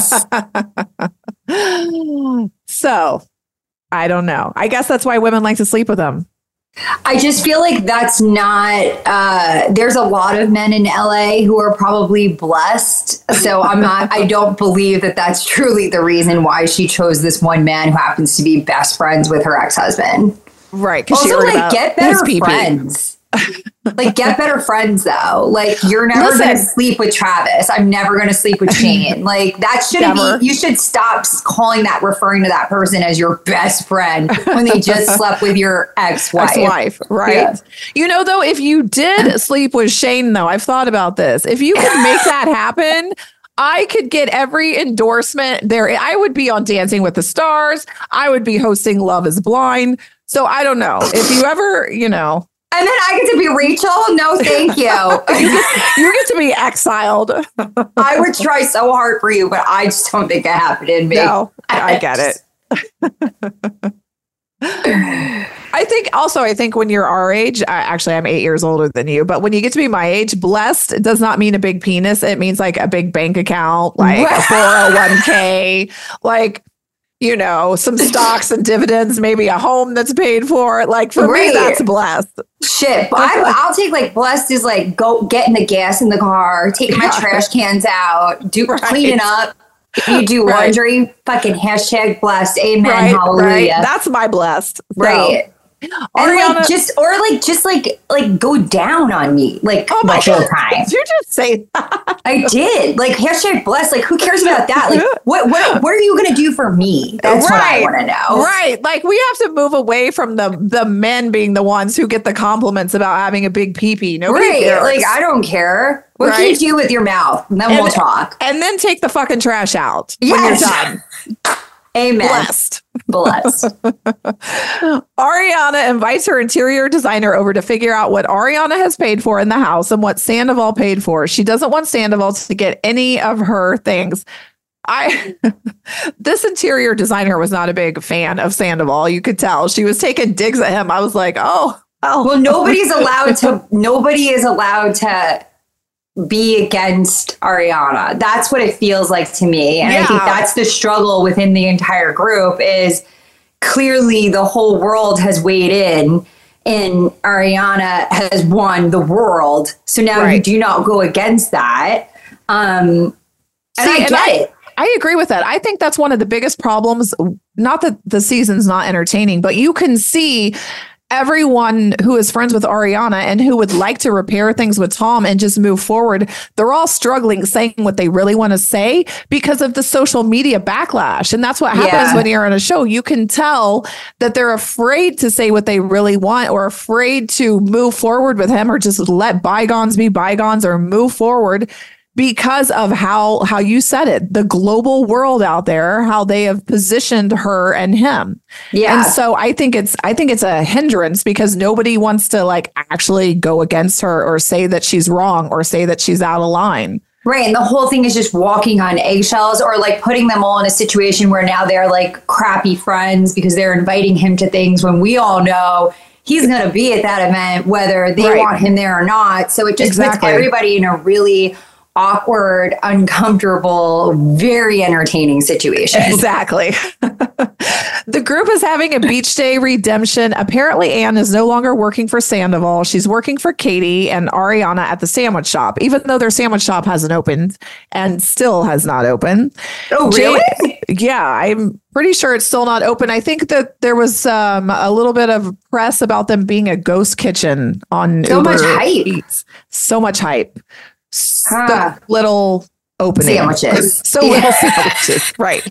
E: So, I don't know. I guess that's why women like to sleep with him.
F: I just feel like that's not, there's a lot of men in LA who are probably blessed. So I don't believe that that's truly the reason why she chose this one man who happens to be best friends with her ex-husband.
E: Right.
F: Also, like, get better friends. Like, get better friends, though. Like, you're never going to sleep with Travis. I'm never going to sleep with Shane. Like, that shouldn't be, you should stop referring to that person as your best friend when they just slept with your ex-wife.
E: Right. Yeah. You know, though, if you did sleep with Shane, though, I've thought about this. If you could make that happen, I could get every endorsement there. I would be on Dancing with the Stars. I would be hosting Love is Blind. So I don't know. If you ever, you know.
F: And then I get to be Rachel? No, thank you.
E: You get to be exiled.
F: I would try so hard for you, but I just don't think it happened in me.
E: No, I get it. I think when you're our age, actually I'm 8 years older than you, but when you get to be my age, blessed does not mean a big penis. It means like a big bank account, like a 401k, like, you know, some stocks and dividends, maybe a home that's paid for. Like, for me, that's blessed.
F: Shit, but I'll take, like, blessed is like go getting the gas in the car, taking my trash cans out, cleaning up. If you do laundry, fucking hashtag blessed. Amen. Hallelujah.
E: That's my blessed.
F: Right. And Ariana, just go down on me, like, the whole time.
E: Did you just say that?
F: I did. Like, hashtag blessed. Like, who cares about that? Like, what are you gonna do for me? That's what I want to know.
E: Right. Like, we have to move away from the men being the ones who get the compliments about having a big pee-pee. Nobody cares.
F: Like, I don't care. What can you do with your mouth? And then we'll talk.
E: And then take the fucking trash out when you're done.
F: Amen.
E: Blessed.
F: Ariana
E: invites her interior designer over to figure out what Ariana has paid for in the house and what Sandoval paid for. She doesn't want Sandoval to get any of her things. This interior designer was not a big fan of Sandoval. You could tell she was taking digs at him. I was like, oh.
F: Well, nobody is allowed to be against Ariana. That's what it feels like to me. And I think that's the struggle within the entire group is clearly the whole world has weighed in and Ariana has won the world. So now you do not go against that. I get it.
E: I agree with that. I think that's one of the biggest problems. Not that the season's not entertaining, but you can see everyone who is friends with Ariana and who would like to repair things with Tom and just move forward, they're all struggling saying what they really want to say because of the social media backlash. And that's what happens when you're on a show. You can tell that they're afraid to say what they really want or afraid to move forward with him or just let bygones be bygones or move forward because of how you said it, the global world out there, how they have positioned her and him. Yeah. And so I think it's a hindrance because nobody wants to like actually go against her or say that she's wrong or say that she's out of line.
F: Right. And the whole thing is just walking on eggshells or like putting them all in a situation where now they're like crappy friends because they're inviting him to things when we all know he's going to be at that event, whether they want him there or not. So it just puts everybody in a really awkward, uncomfortable, very entertaining situation.
E: Exactly. The group is having a beach day redemption. Apparently, Anne is no longer working for Sandoval. She's working for Katie and Ariana at the sandwich shop, even though their sandwich shop hasn't opened and still has not opened.
F: Oh, really?
E: Yeah, I'm pretty sure it's still not open. I think that there was a little bit of press about them being a ghost kitchen on
F: so
E: Uber
F: much hype.
E: Eats. So much hype. So little opening
F: sandwiches.
E: Little sandwiches. Right.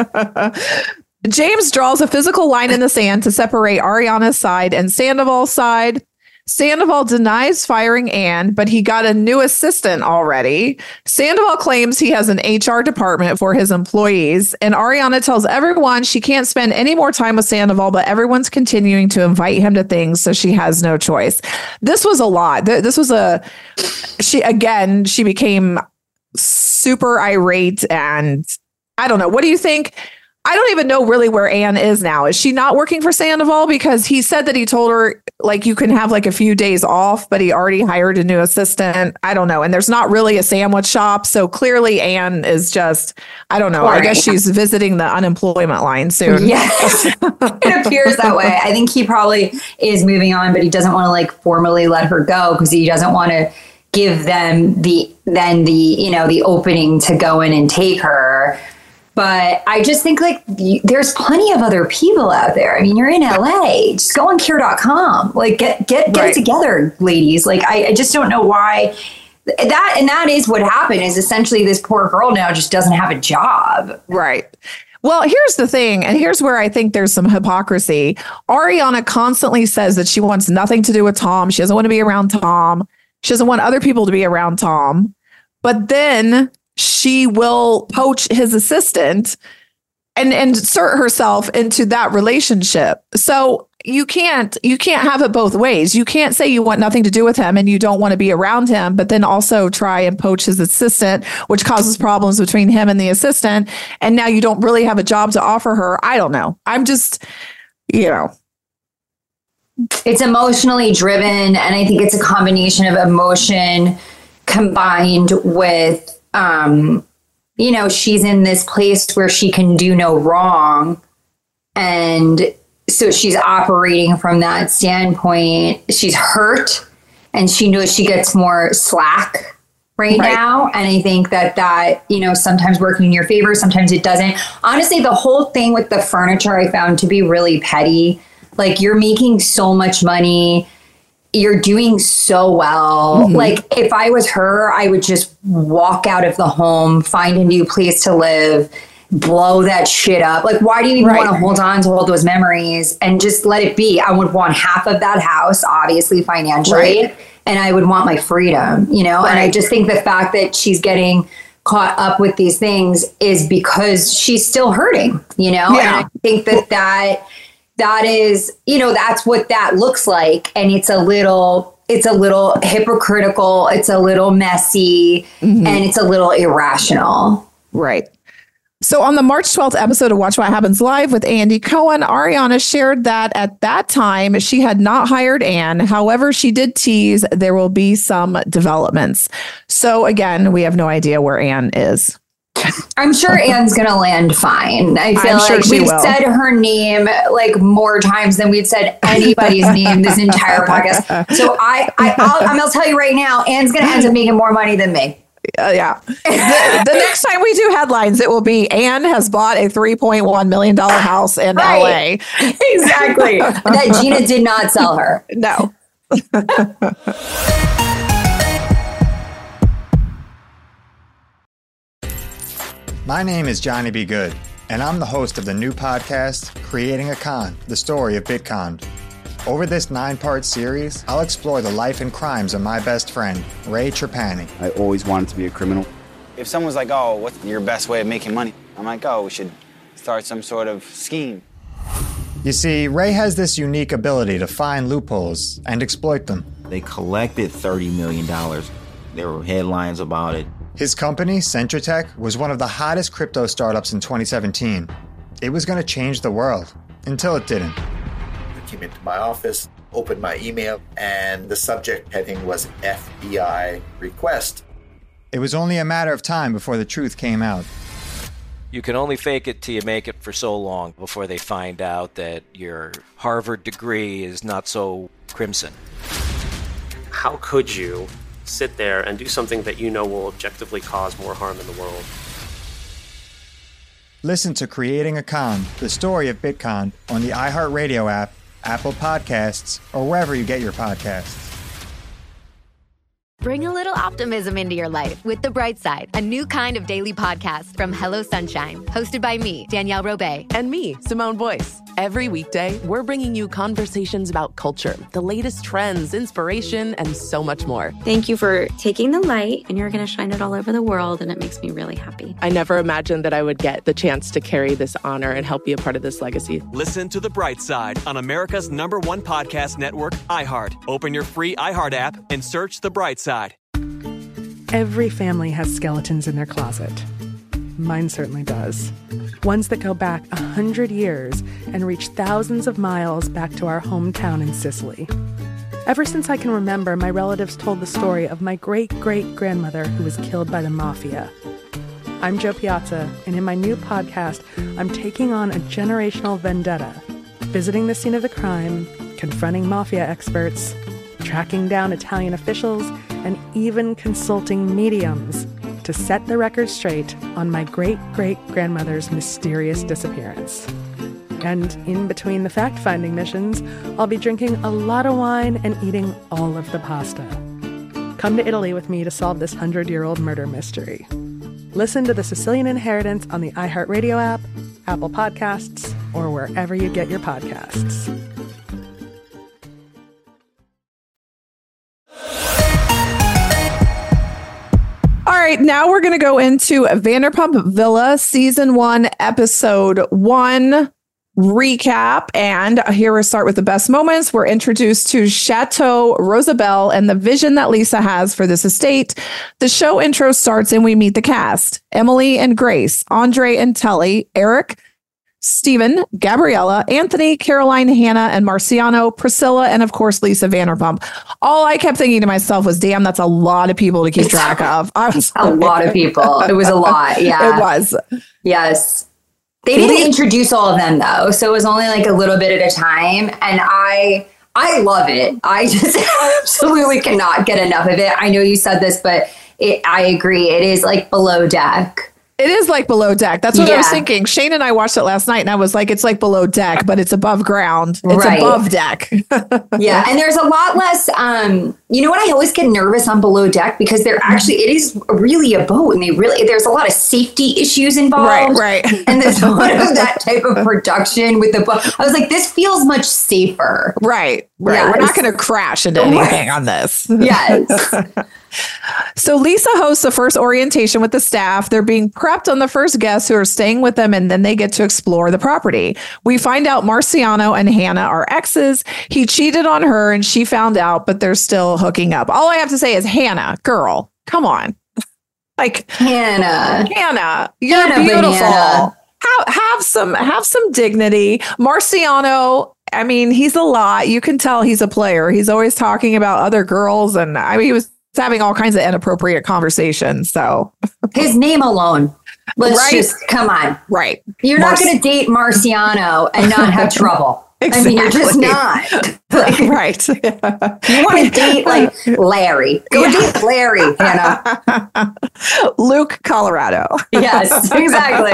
E: James draws a physical line in the sand to separate Ariana's side and Sandoval's side. Sandoval denies firing Anne, but he got a new assistant already. Sandoval claims he has an HR department for his employees, and Ariana tells everyone she can't spend any more time with Sandoval, but everyone's continuing to invite him to things, so she has no choice. This was a lot. She became super irate, and I don't know. What do you think? I don't even know really where Anne is now. Is she not working for Sandoval? Because he said that he told her like you can have like a few days off, but he already hired a new assistant. I don't know. And there's not really a sandwich shop. So clearly Anne is just, I don't know.
F: Poor
E: I guess
F: Anne.
E: she's visiting the unemployment line soon.
F: Yes, it appears that way. I think he probably is moving on, but he doesn't want to like formally let her go because he doesn't want to give them the opening to go in and take her. But I just think like there's plenty of other people out there. I mean, you're in LA. Just go on cure.com. Like get it together, ladies. Like I just don't know why that is what happened is essentially this poor girl now just doesn't have a job.
E: Right. Well, here's the thing, and here's where I think there's some hypocrisy. Ariana constantly says that she wants nothing to do with Tom. She doesn't want to be around Tom. She doesn't want other people to be around Tom. But then she will poach his assistant and insert herself into that relationship. So you can't have it both ways. You can't say you want nothing to do with him and you don't want to be around him, but then also try and poach his assistant, which causes problems between him and the assistant. And now you don't really have a job to offer her. I don't know. I'm just,
F: It's emotionally driven. And I think it's a combination of emotion combined with, she's in this place where she can do no wrong. And so she's operating from that standpoint. She's hurt and she knows she gets more slack right now. And I think that sometimes working in your favor, sometimes it doesn't. Honestly, the whole thing with the furniture I found to be really petty. Like you're making so much money. You're doing so well. Mm-hmm. Like if I was her, I would just walk out of the home, find a new place to live, blow that shit up. Like, why do you even want to hold on to all those memories and just let it be? I would want half of that house, obviously financially, and I would want my freedom, and I just think the fact that she's getting caught up with these things is because she's still hurting, and I think that is, that's what that looks like. And it's a little hypocritical. It's a little messy and it's a little irrational.
E: Right. So on the March 12th episode of Watch What Happens Live with Andy Cohen, Ariana shared that at that time she had not hired Anne. However, she did tease there will be some developments. So again, we have no idea where Anne is.
F: I'm sure Anne's going to land fine. I feel like we've said her name like more times than we've said anybody's name this entire podcast. So I'll tell you right now, Anne's going to end up making more money than me.
E: Yeah. The next time we do headlines, it will be Anne has bought a $3.1 million house in LA.
F: Exactly. That Gina did not sell her.
E: No.
G: My name is Johnny B. Good, and I'm the host of the new podcast, Creating a Con, the story of Bitcon. Over this 9-part series, I'll explore the life and crimes of my best friend, Ray Trapani.
J: I always wanted to be a criminal.
I: If someone's like, oh, what's your best way of making money? I'm like, oh, we should start some sort of scheme.
G: You see, Ray has this unique ability to find loopholes and exploit them.
J: They collected $30 million. There were headlines about it.
G: His company, Centratech, was one of the hottest crypto startups in 2017. It was going to change the world, until it didn't.
K: I came into my office, opened my email, and the subject heading was FBI request.
G: It was only a matter of time before the truth came out.
L: You can only fake it till you make it for so long before they find out that your Harvard degree is not so crimson.
M: How could you sit there and do something that you know will objectively cause more harm in the world?
G: Listen to Creating a Con, the story of Bitcon, on the iHeartRadio app, Apple Podcasts, or wherever you get your podcasts.
N: Bring a little optimism into your life with The Bright Side, a new kind of daily podcast from Hello Sunshine, hosted by me, Danielle Robay.
O: And me, Simone Boyce. Every weekday, we're bringing you conversations about culture, the latest trends, inspiration, and so much more.
S: Thank you for taking the light, and you're going to shine it all over the world, and it makes me really happy.
O: I never imagined that I would get the chance to carry this honor and help be a part of this legacy.
Q: Listen to The Bright Side on America's #1 podcast network, iHeart. Open your free iHeart app and search The Bright Side.
T: Every family has skeletons in their closet. Mine certainly does. Ones that go back 100 years and reach thousands of miles back to our hometown in Sicily. Ever since I can remember, my relatives told the story of my great-great-grandmother who was killed by the mafia. I'm Jo Piazza, and in my new podcast, I'm taking on a generational vendetta, visiting the scene of the crime, confronting mafia experts, tracking down Italian officials, and even consulting mediums to set the record straight on my great-great-grandmother's mysterious disappearance. And in between the fact-finding missions, I'll be drinking a lot of wine and eating all of the pasta. Come to Italy with me to solve this 100-year-old murder mystery. Listen to The Sicilian Inheritance on the iHeartRadio app, Apple Podcasts, or wherever you get your podcasts.
E: All right, now we're going to go into Vanderpump Villa Season 1, Episode 1 recap. And here we start with the best moments. We're introduced to Chateau Rosabelle and the vision that Lisa has for this estate. The show intro starts and we meet the cast. Emily and Grace, Andre and Telly, Eric, Stephen, Gabriella, Anthony, Caroline, Hannah, and Marciano, Priscilla, and of course, Lisa Vanderpump. All I kept thinking to myself was, damn, that's a lot of people to keep track of.
F: A lot of people. It was a lot. Yeah,
E: it was.
F: Yes. They didn't introduce all of them though. So it was only like a little bit at a time. And I love it. I just absolutely cannot get enough of it. I know you said this, but I agree. It is like below deck.
E: It is like below deck. That's what I was thinking. Shane and I watched it last night and I was like, it's like below deck, but it's above ground. It's above deck.
F: Yeah. And there's a lot less, you know what? I always get nervous on below deck because it is really a boat and there's a lot of safety issues involved.
E: Right.
F: And there's a lot of that type of production with the boat. I was like, this feels much safer.
E: Right.
F: Yes.
E: We're not going to crash into anything on this.
F: Yes.
E: So Lisa hosts the first orientation with the staff. They're being prepped on the first guests who are staying with them, and then they get to explore the property. We find out Marciano and Hannah are exes. He cheated on her and she found out, but they're still hooking up. All I have to say is, Hannah, girl, come on. Like
F: Hannah,
E: you're
F: Hannah
E: beautiful.
F: Banana.
E: Have some dignity. Marciano, I mean, he's a lot. You can tell he's a player. He's always talking about other girls, and I mean, he was having all kinds of inappropriate conversations. So
F: his name alone. Let's just come on.
E: Right.
F: You're not going to date Marciano and not have trouble.
E: Exactly.
F: I mean, you're just not.
E: Right.
F: You want to date like Larry. Go date Larry, Hannah.
E: Luke, Colorado.
F: Yes, exactly.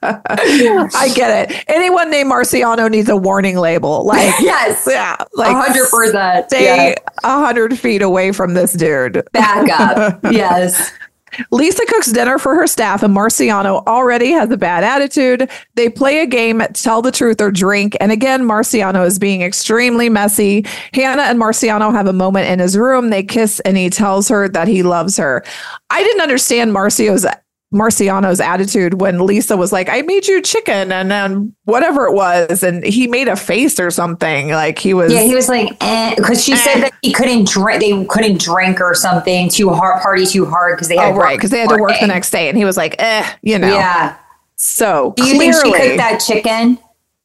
E: I get it. Anyone named Marciano needs a warning label. Like,
F: yes.
E: Yeah. Like
F: 100%.
E: Stay 100 feet away from this dude.
F: Back up. Yes.
E: Lisa cooks dinner for her staff and Marciano already has a bad attitude. They play a game, tell the truth or drink. And again, Marciano is being extremely messy. Hannah and Marciano have a moment in his room. They kiss and he tells her that he loves her. I didn't understand Marciano's attitude when Lisa was like, I made you chicken and then whatever it was. And he made a face or something like he was.
F: Yeah, he was like, because she said that he couldn't drink. They couldn't drink or something party too hard because they had
E: because they had to work the next day. And he was like,
F: Yeah.
E: So
F: do you think she cooked that chicken?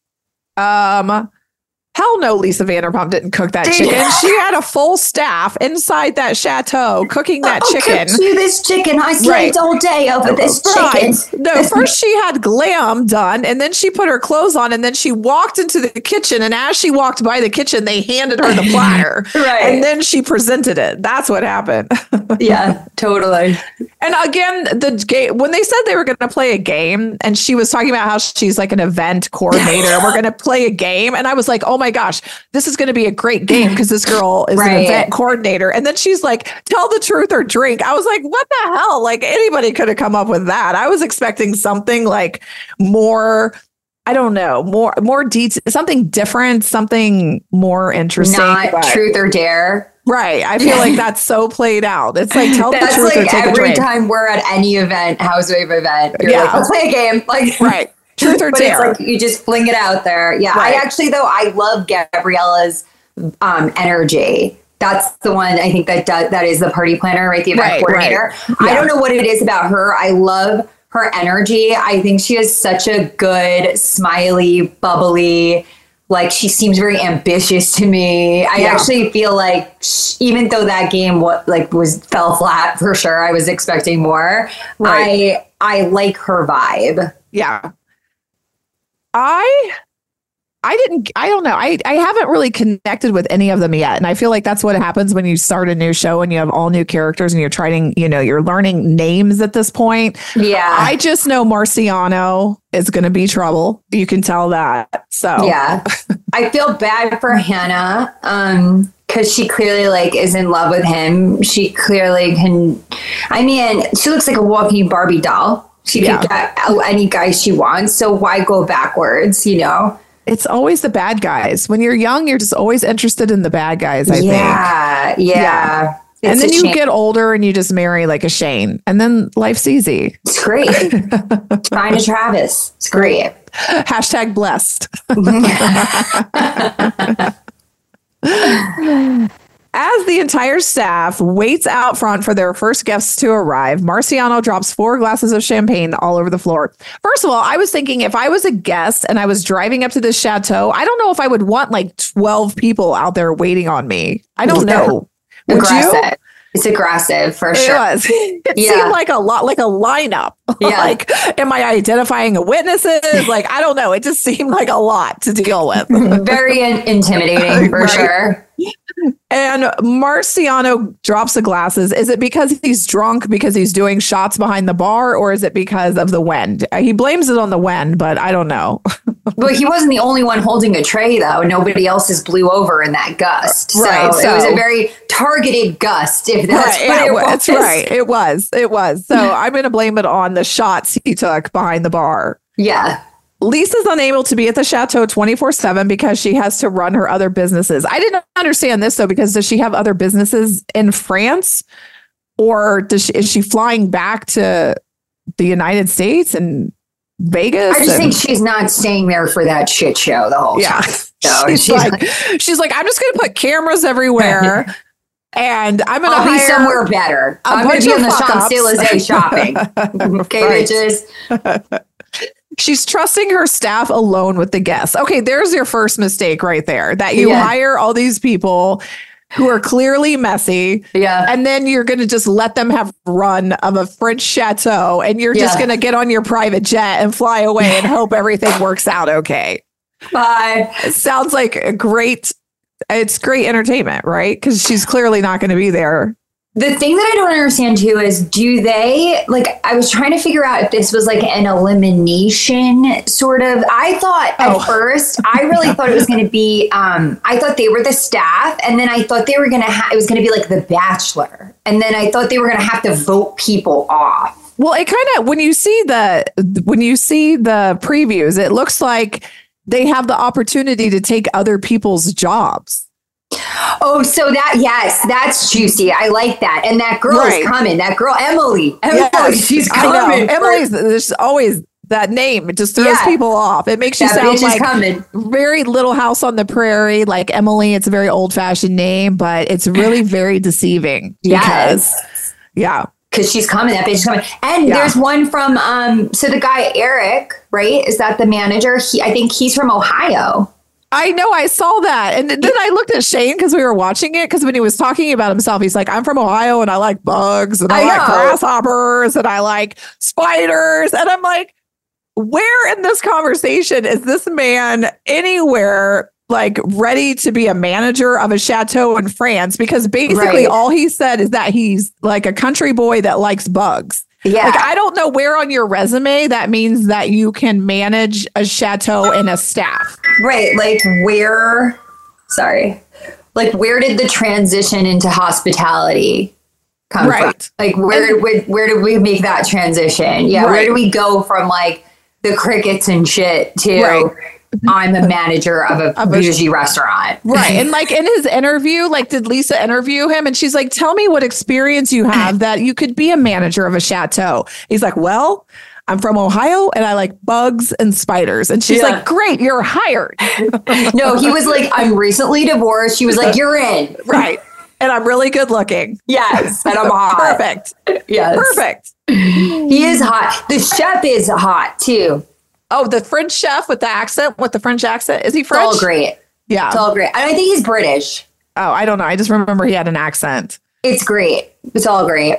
E: Hell no, Lisa Vanderpump didn't cook that chicken. She had a full staff inside that chateau cooking that chicken.
F: Cooked you this chicken. I slaved all day over this chicken.
E: No, first she had glam done, and then she put her clothes on, and then she walked into the kitchen, and as she walked by the kitchen, they handed her the platter.
F: Right.
E: And then she presented it. That's what happened.
F: Yeah, totally.
E: And again, when they said they were going to play a game, and she was talking about how she's like an event coordinator, we're going to play a game, and I was like, oh my gosh, this is going to be a great game because this girl is an event coordinator. And then she's like, tell the truth or drink. I was like, what the hell? Like anybody could have come up with that. I was expecting something like more, I don't know, more detail, something different, something more interesting.
F: Not truth or dare.
E: Right. I feel like that's so played out. It's like, tell the truth or take a drink.
F: Every time we're at any event, housewife event, you're like, let's play a game. Like,
E: right. Truth or dare.
F: It's like you just fling it out there. Yeah. Right. I love Gabriella's energy. That's the one I think that is the party planner, right? The event coordinator.
E: Right.
F: I don't know what it is about her. I love her energy. I think she has such a good, smiley, bubbly, like she seems very ambitious to me. I actually feel like even though that game fell flat for sure, I was expecting more. Right. I like her vibe.
E: Yeah. I don't know. I haven't really connected with any of them yet. And I feel like that's what happens when you start a new show and you have all new characters and you're trying, you're learning names at this point.
F: Yeah.
E: I just know Marciano is going to be trouble. You can tell that. So
F: yeah, I feel bad for Hannah. Cause she clearly is in love with him. She clearly she looks like a walking Barbie doll. She can get any guy she wants. So why go backwards,
E: It's always the bad guys. When you're young, you're just always interested in the bad guys, I think.
F: Yeah.
E: And then you get older and you just marry like a Shane. And then life's easy.
F: It's great. Find a Travis. It's great.
E: Hashtag blessed. As the entire staff waits out front for their first guests to arrive, Marciano drops 4 glasses of champagne all over the floor. First of all, I was thinking if I was a guest and I was driving up to this chateau, I don't know if I would want 12 people out there waiting on me. I don't know. Would
F: aggressive.
E: you?
F: It's aggressive for sure.
E: It was. It seemed like a lot, like a lineup.
F: Yeah.
E: Am I identifying witnesses? I don't know. It just seemed like a lot to deal with.
F: Very intimidating for sure.
E: And Marciano drops the glasses. Is it because he's drunk because he's doing shots behind the bar, or is it because of the wind? He blames it on the wind, but I don't know.
F: But he wasn't the only one holding a tray, though. Nobody else's blew over in that gust.
E: Right.
F: So it was a very targeted gust, if that's what it was.
E: That's right. It was. So I'm going to blame it on the shots he took behind the bar.
F: Yeah.
E: Lisa's unable to be at the chateau 24/7 because she has to run her other businesses. I didn't understand this, though, because does she have other businesses in France, or is she flying back to the United States and Vegas?
F: I just think she's not staying there for that shit show the whole time. So
E: she's like, I'm just going to put cameras everywhere. And I'll
F: be somewhere better. I'm going to be on the Champs-Élysées shopping. Okay, bitches.
E: She's trusting her staff alone with the guests. Okay, there's your first mistake right there. That you hire all these people who are clearly messy.
F: Yeah.
E: And then you're going to just let them have run of a French chateau. And you're just going to get on your private jet and fly away and hope everything works out okay.
F: Bye.
E: It sounds like it's great entertainment, right? Because she's clearly not going to be there.
F: The thing that I don't understand too is, do they I was trying to figure out if this was an elimination sort of. I thought at first, I really thought it was going to be. I thought they were the staff, and then I thought they were going to. It was going to be like The Bachelor, and then I thought they were going to have to vote people off.
E: Well, it kind of when you see the previews, it looks like they have the opportunity to take other people's jobs.
F: Oh, so that's juicy. I like that. And that girl is coming. That girl, Emily, she's coming.
E: There's always that name. It just throws people off. It makes you sound like very Little House on the Prairie, like Emily. It's a very old fashioned name, but it's really very deceiving. Because
F: she's coming. That bitch is coming. And there's one from, so the guy, Eric, right? Is that the manager? I think he's from Ohio.
E: I know, I saw that. And then I looked at Shane because we were watching it. Because when he was talking about himself, he's like, I'm from Ohio and I like bugs and I like grasshoppers and I like spiders. And I'm like, where in this conversation is this man anywhere ready to be a manager of a chateau in France? Because basically all he said is that he's like a country boy that likes bugs.
F: Yeah.
E: I don't know where on your resume that means that you can manage a chateau and a staff.
F: Right. Where did the transition into hospitality come from? Where did we make that transition? Yeah. Where do we go from the crickets and shit to I'm a manager of a bougie restaurant.
E: Right. And in his interview, did Lisa interview him? And she's like, tell me what experience you have that you could be a manager of a chateau. He's like, well, I'm from Ohio and I like bugs and spiders. And she's like, great, you're hired.
F: No, he was like, I'm recently divorced. She was like, you're in.
E: Right. And I'm really good looking.
F: Yes. And I'm hot.
E: Perfect.
F: Yes.
E: Perfect.
F: He is hot. The chef is hot too.
E: Oh, the French chef with the French accent. Is he French?
F: It's all great.
E: Yeah.
F: It's all great. And I think he's British.
E: Oh, I don't know. I just remember he had an accent.
F: It's great. It's all great.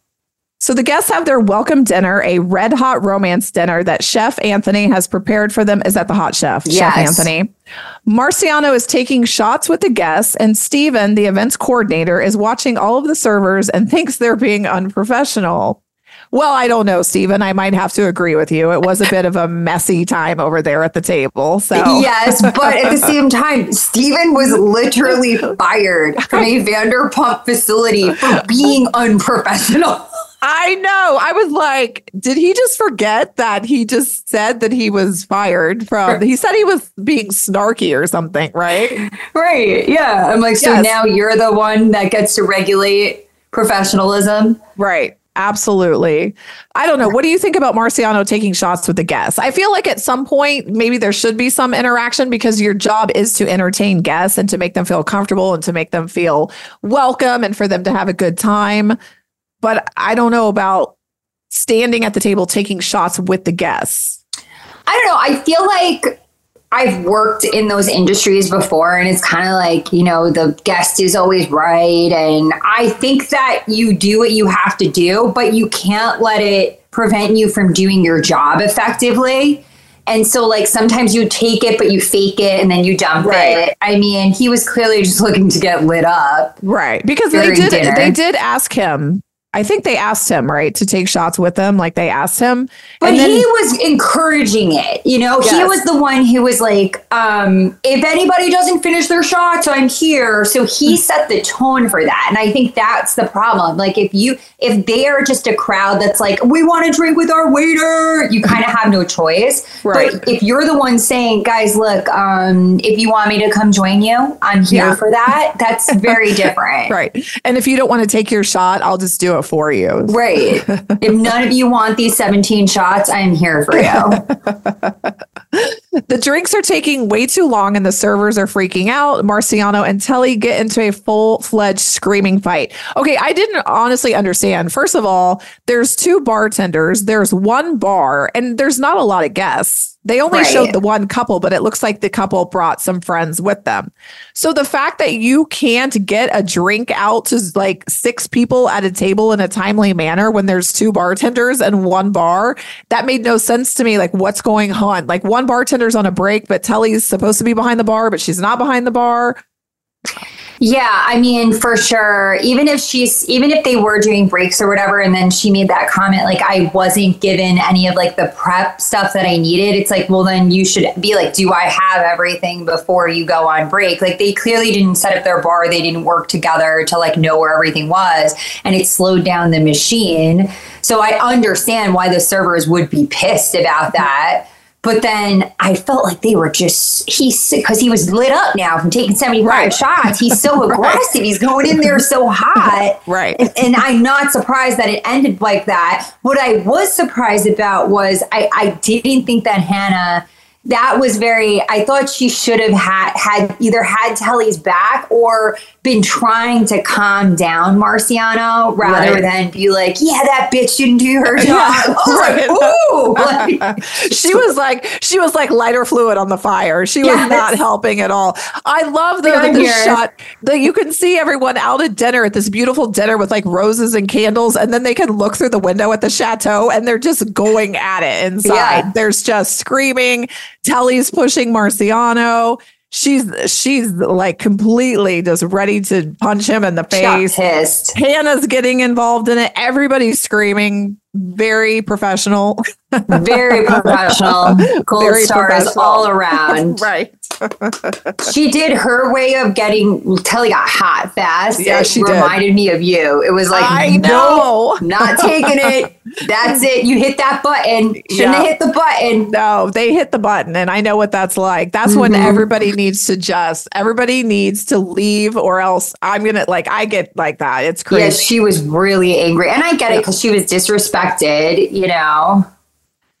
E: So the guests have their welcome dinner, a red hot romance dinner that Chef Anthony has prepared for them. Is that the hot chef?
F: Yes.
E: Chef Anthony. Marciano is taking shots with the guests, and Steven, the events coordinator, is watching all of the servers and thinks they're being unprofessional. Well, I don't know, Steven. I might have to agree with you. It was a bit of a messy time over there at the table. So
F: yes, but at the same time, Steven was literally fired from a Vanderpump facility for being unprofessional.
E: I know. I was like, did he just forget that he just said that he was fired from, he said he was being snarky or something, right?
F: Right. Yeah. I'm like, so now you're the one that gets to regulate professionalism.
E: Right. Absolutely. I don't know. What do you think about Marciano taking shots with the guests? I feel like at some point, maybe there should be some interaction because your job is to entertain guests and to make them feel comfortable and to make them feel welcome and for them to have a good time. But I don't know about standing at the table taking shots with the guests.
F: I don't know. I feel like I've worked in those industries before, and it's kind of like, you know, the guest is always right. And I think that you do what you have to do, but you can't let it prevent you from doing your job effectively. And so, like, sometimes you take it, but you fake it and then you dump it. I mean, he was clearly just looking to get lit up.
E: Right. Because they did ask him. I think they asked him, right, to take shots with them. Like they asked him.
F: But then, he was encouraging it. You know, he was the one who was like, if anybody doesn't finish their shots, I'm here. So he set the tone for that. And I think that's the problem. Like if they are just a crowd that's like, we want to drink with our waiter, you kind of have no choice. Right. But if you're the one saying, guys, look, if you want me to come join you, I'm here for that. That's very different.
E: Right. And if you don't want to take your shot, I'll just do it for you.
F: Right. If none of you want these 17 shots, I'm here for you.
E: The drinks are taking way too long and the servers are freaking out. Marciano and Telly get into a full-fledged screaming fight. Okay, I didn't honestly understand. First of all, there's two bartenders, there's one bar, and there's not a lot of guests. They only showed the one couple, but it looks like the couple brought some friends with them. So the fact that you can't get a drink out to like 6 people at a table in a timely manner when there's 2 bartenders and 1 bar, that made no sense to me. Like, what's going on? Like, one bartender's on a break, but Telly's supposed to be behind the bar, but she's not behind the bar.
F: Yeah, I mean, for sure. Even if they were doing breaks or whatever, and then she made that comment, like, I wasn't given any of like the prep stuff that I needed. It's like, well, then you should be like, do I have everything before you go on break? Like, they clearly didn't set up their bar. They didn't work together to like know where everything was, and it slowed down the machine. So I understand why the servers would be pissed about that. But then I felt like they were just, because he was lit up now from taking 75 shots. He's so aggressive. He's going in there so hot.
E: Right.
F: And I'm not surprised that it ended like that. What I was surprised about was I didn't think that Hannah, that was I thought she should have had either had Telly's back or been trying to calm down Marciano rather than be like, yeah, that bitch didn't do her job.
E: She was like lighter fluid on the fire. She was not helping at all. I love the shot that you can see everyone out at dinner at this beautiful dinner with like roses and candles. And then they can look through the window at the chateau and they're just going at it inside. Yeah. There's just screaming. Telly's pushing Marciano. She's like completely just ready to punch him in the face.
F: Pissed.
E: Hannah's getting involved in it. Everybody's screaming. Very professional.
F: Very professional. Gold stars all around.
E: Right.
F: She did her way of getting, Telly got hot fast.
E: Yeah, she
F: reminded me of you. It was like,
E: I know.
F: Nope, not taking it. That's it. You hit that button. Shouldn't have hit the button.
E: No, they hit the button. And I know what that's like. That's when everybody needs to leave, or else I'm going to I get like that. It's crazy.
F: Yeah, she was really angry. And I get it because she was disrespected, you know.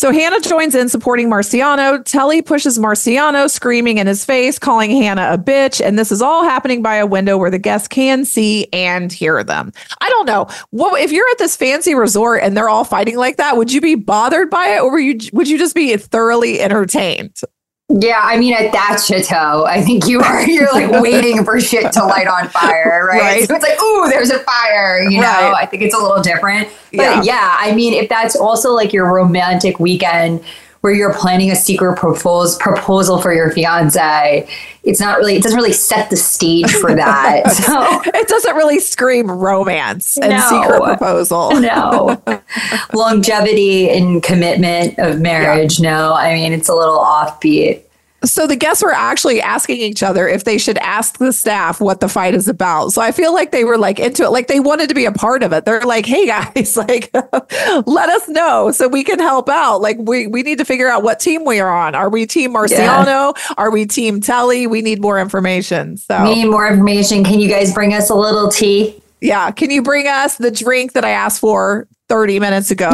E: So Hannah joins in supporting Marciano. Telly pushes Marciano, screaming in his face, calling Hannah a bitch. And this is all happening by a window where the guests can see and hear them. I don't know. What if you're at this fancy resort and they're all fighting like that? Would you be bothered by it, or would you just be thoroughly entertained?
F: Yeah, I mean, at that chateau, I think you're like waiting for shit to light on fire, right? So it's like, ooh, there's a fire, you know? I think it's a little different. But yeah, I mean, if that's also like your romantic weekend where you're planning a secret proposal for your fiance, it doesn't really set the stage for that. So
E: it doesn't really scream romance and secret proposal.
F: No. Longevity and commitment of marriage. Yeah. No, I mean, it's a little offbeat.
E: So the guests were actually asking each other if they should ask the staff what the fight is about. So I feel like they were like into it, like they wanted to be a part of it. They're like, hey guys, like, let us know so we can help out. Like we need to figure out what team we are on. Are we team Marciano? Yeah. Are we team Telly? We need more information. So
F: we need more information. Can you guys bring us a little tea?
E: Yeah. Can you bring us the drink that I asked for 30 minutes ago?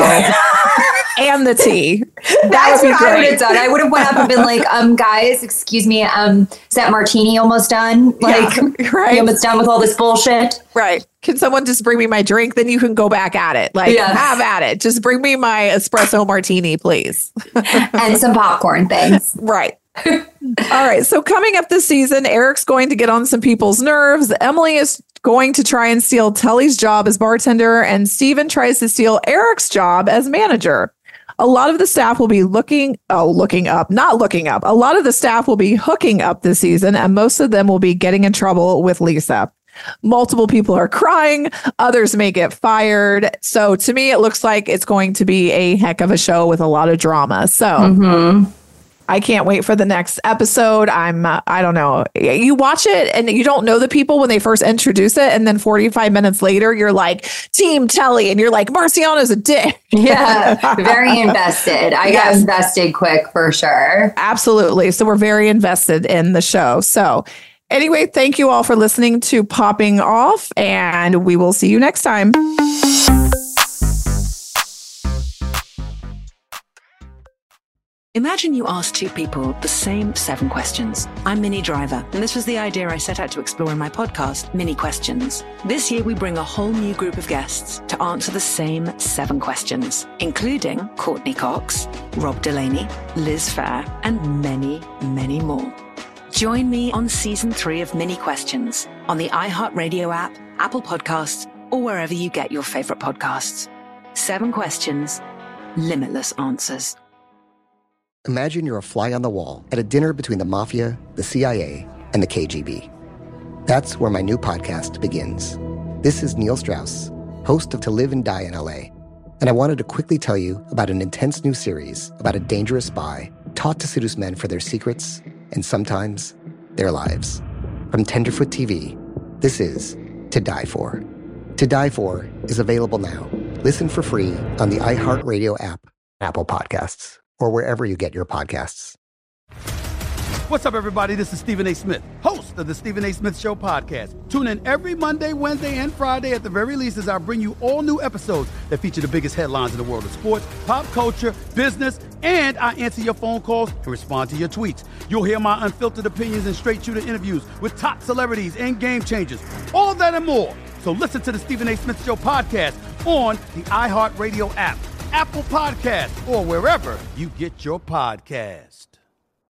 E: And the tea.
F: That's what I would have done. I would have went up and been like, guys, excuse me, is that martini almost done? Like, you almost done with all this bullshit?
E: Right. Can someone just bring me my drink? Then you can go back at it. Like, have at it. Just bring me my espresso martini, please.
F: And some popcorn, thanks.
E: Right. All right. So coming up this season, Eric's going to get on some people's nerves. Emily is going to try and steal Telly's job as bartender, and Steven tries to steal Eric's job as manager. A lot of the staff will be not looking up. A lot of the staff will be hooking up this season, and most of them will be getting in trouble with Lisa. Multiple people are crying. Others may get fired. So to me, it looks like it's going to be a heck of a show with a lot of drama. So I can't wait for the next episode. I don't know. You watch it and you don't know the people when they first introduce it. And then 45 minutes later, you're like, Team Telly. And you're like, Marciano's a dick.
F: Yeah, very invested. I got invested quick for sure.
E: Absolutely. So we're very invested in the show. So anyway, thank you all for listening to Popping Off, and we will see you next time.
B: Imagine you ask two people the same 7 questions. I'm Minnie Driver, and this was the idea I set out to explore in my podcast, Mini Questions. This year, we bring a whole new group of guests to answer the same 7 questions, including Courtney Cox, Rob Delaney, Liz Phair, and many, many more. Join me on Season 3 of Mini Questions on the iHeartRadio app, Apple Podcasts, or wherever you get your favorite podcasts. 7 questions, limitless answers.
C: Imagine you're a fly on the wall at a dinner between the mafia, the CIA, and the KGB. That's where my new podcast begins. This is Neil Strauss, host of To Live and Die in LA, and I wanted to quickly tell you about an intense new series about a dangerous spy taught to seduce men for their secrets and sometimes their lives. From Tenderfoot TV, this is To Die For. To Die For is available now. Listen for free on the iHeartRadio app, Apple Podcasts, or wherever you get your podcasts.
U: What's up, everybody? This is Stephen A. Smith, host of the Stephen A. Smith Show podcast. Tune in every Monday, Wednesday, and Friday at the very least as I bring you all new episodes that feature the biggest headlines in the world of sports, pop culture, business, and I answer your phone calls and respond to your tweets. You'll hear my unfiltered opinions and straight-shooter interviews with top celebrities and game changers. All that and more. So listen to the Stephen A. Smith Show podcast on the iHeartRadio app, Apple Podcast, or wherever you get your podcast.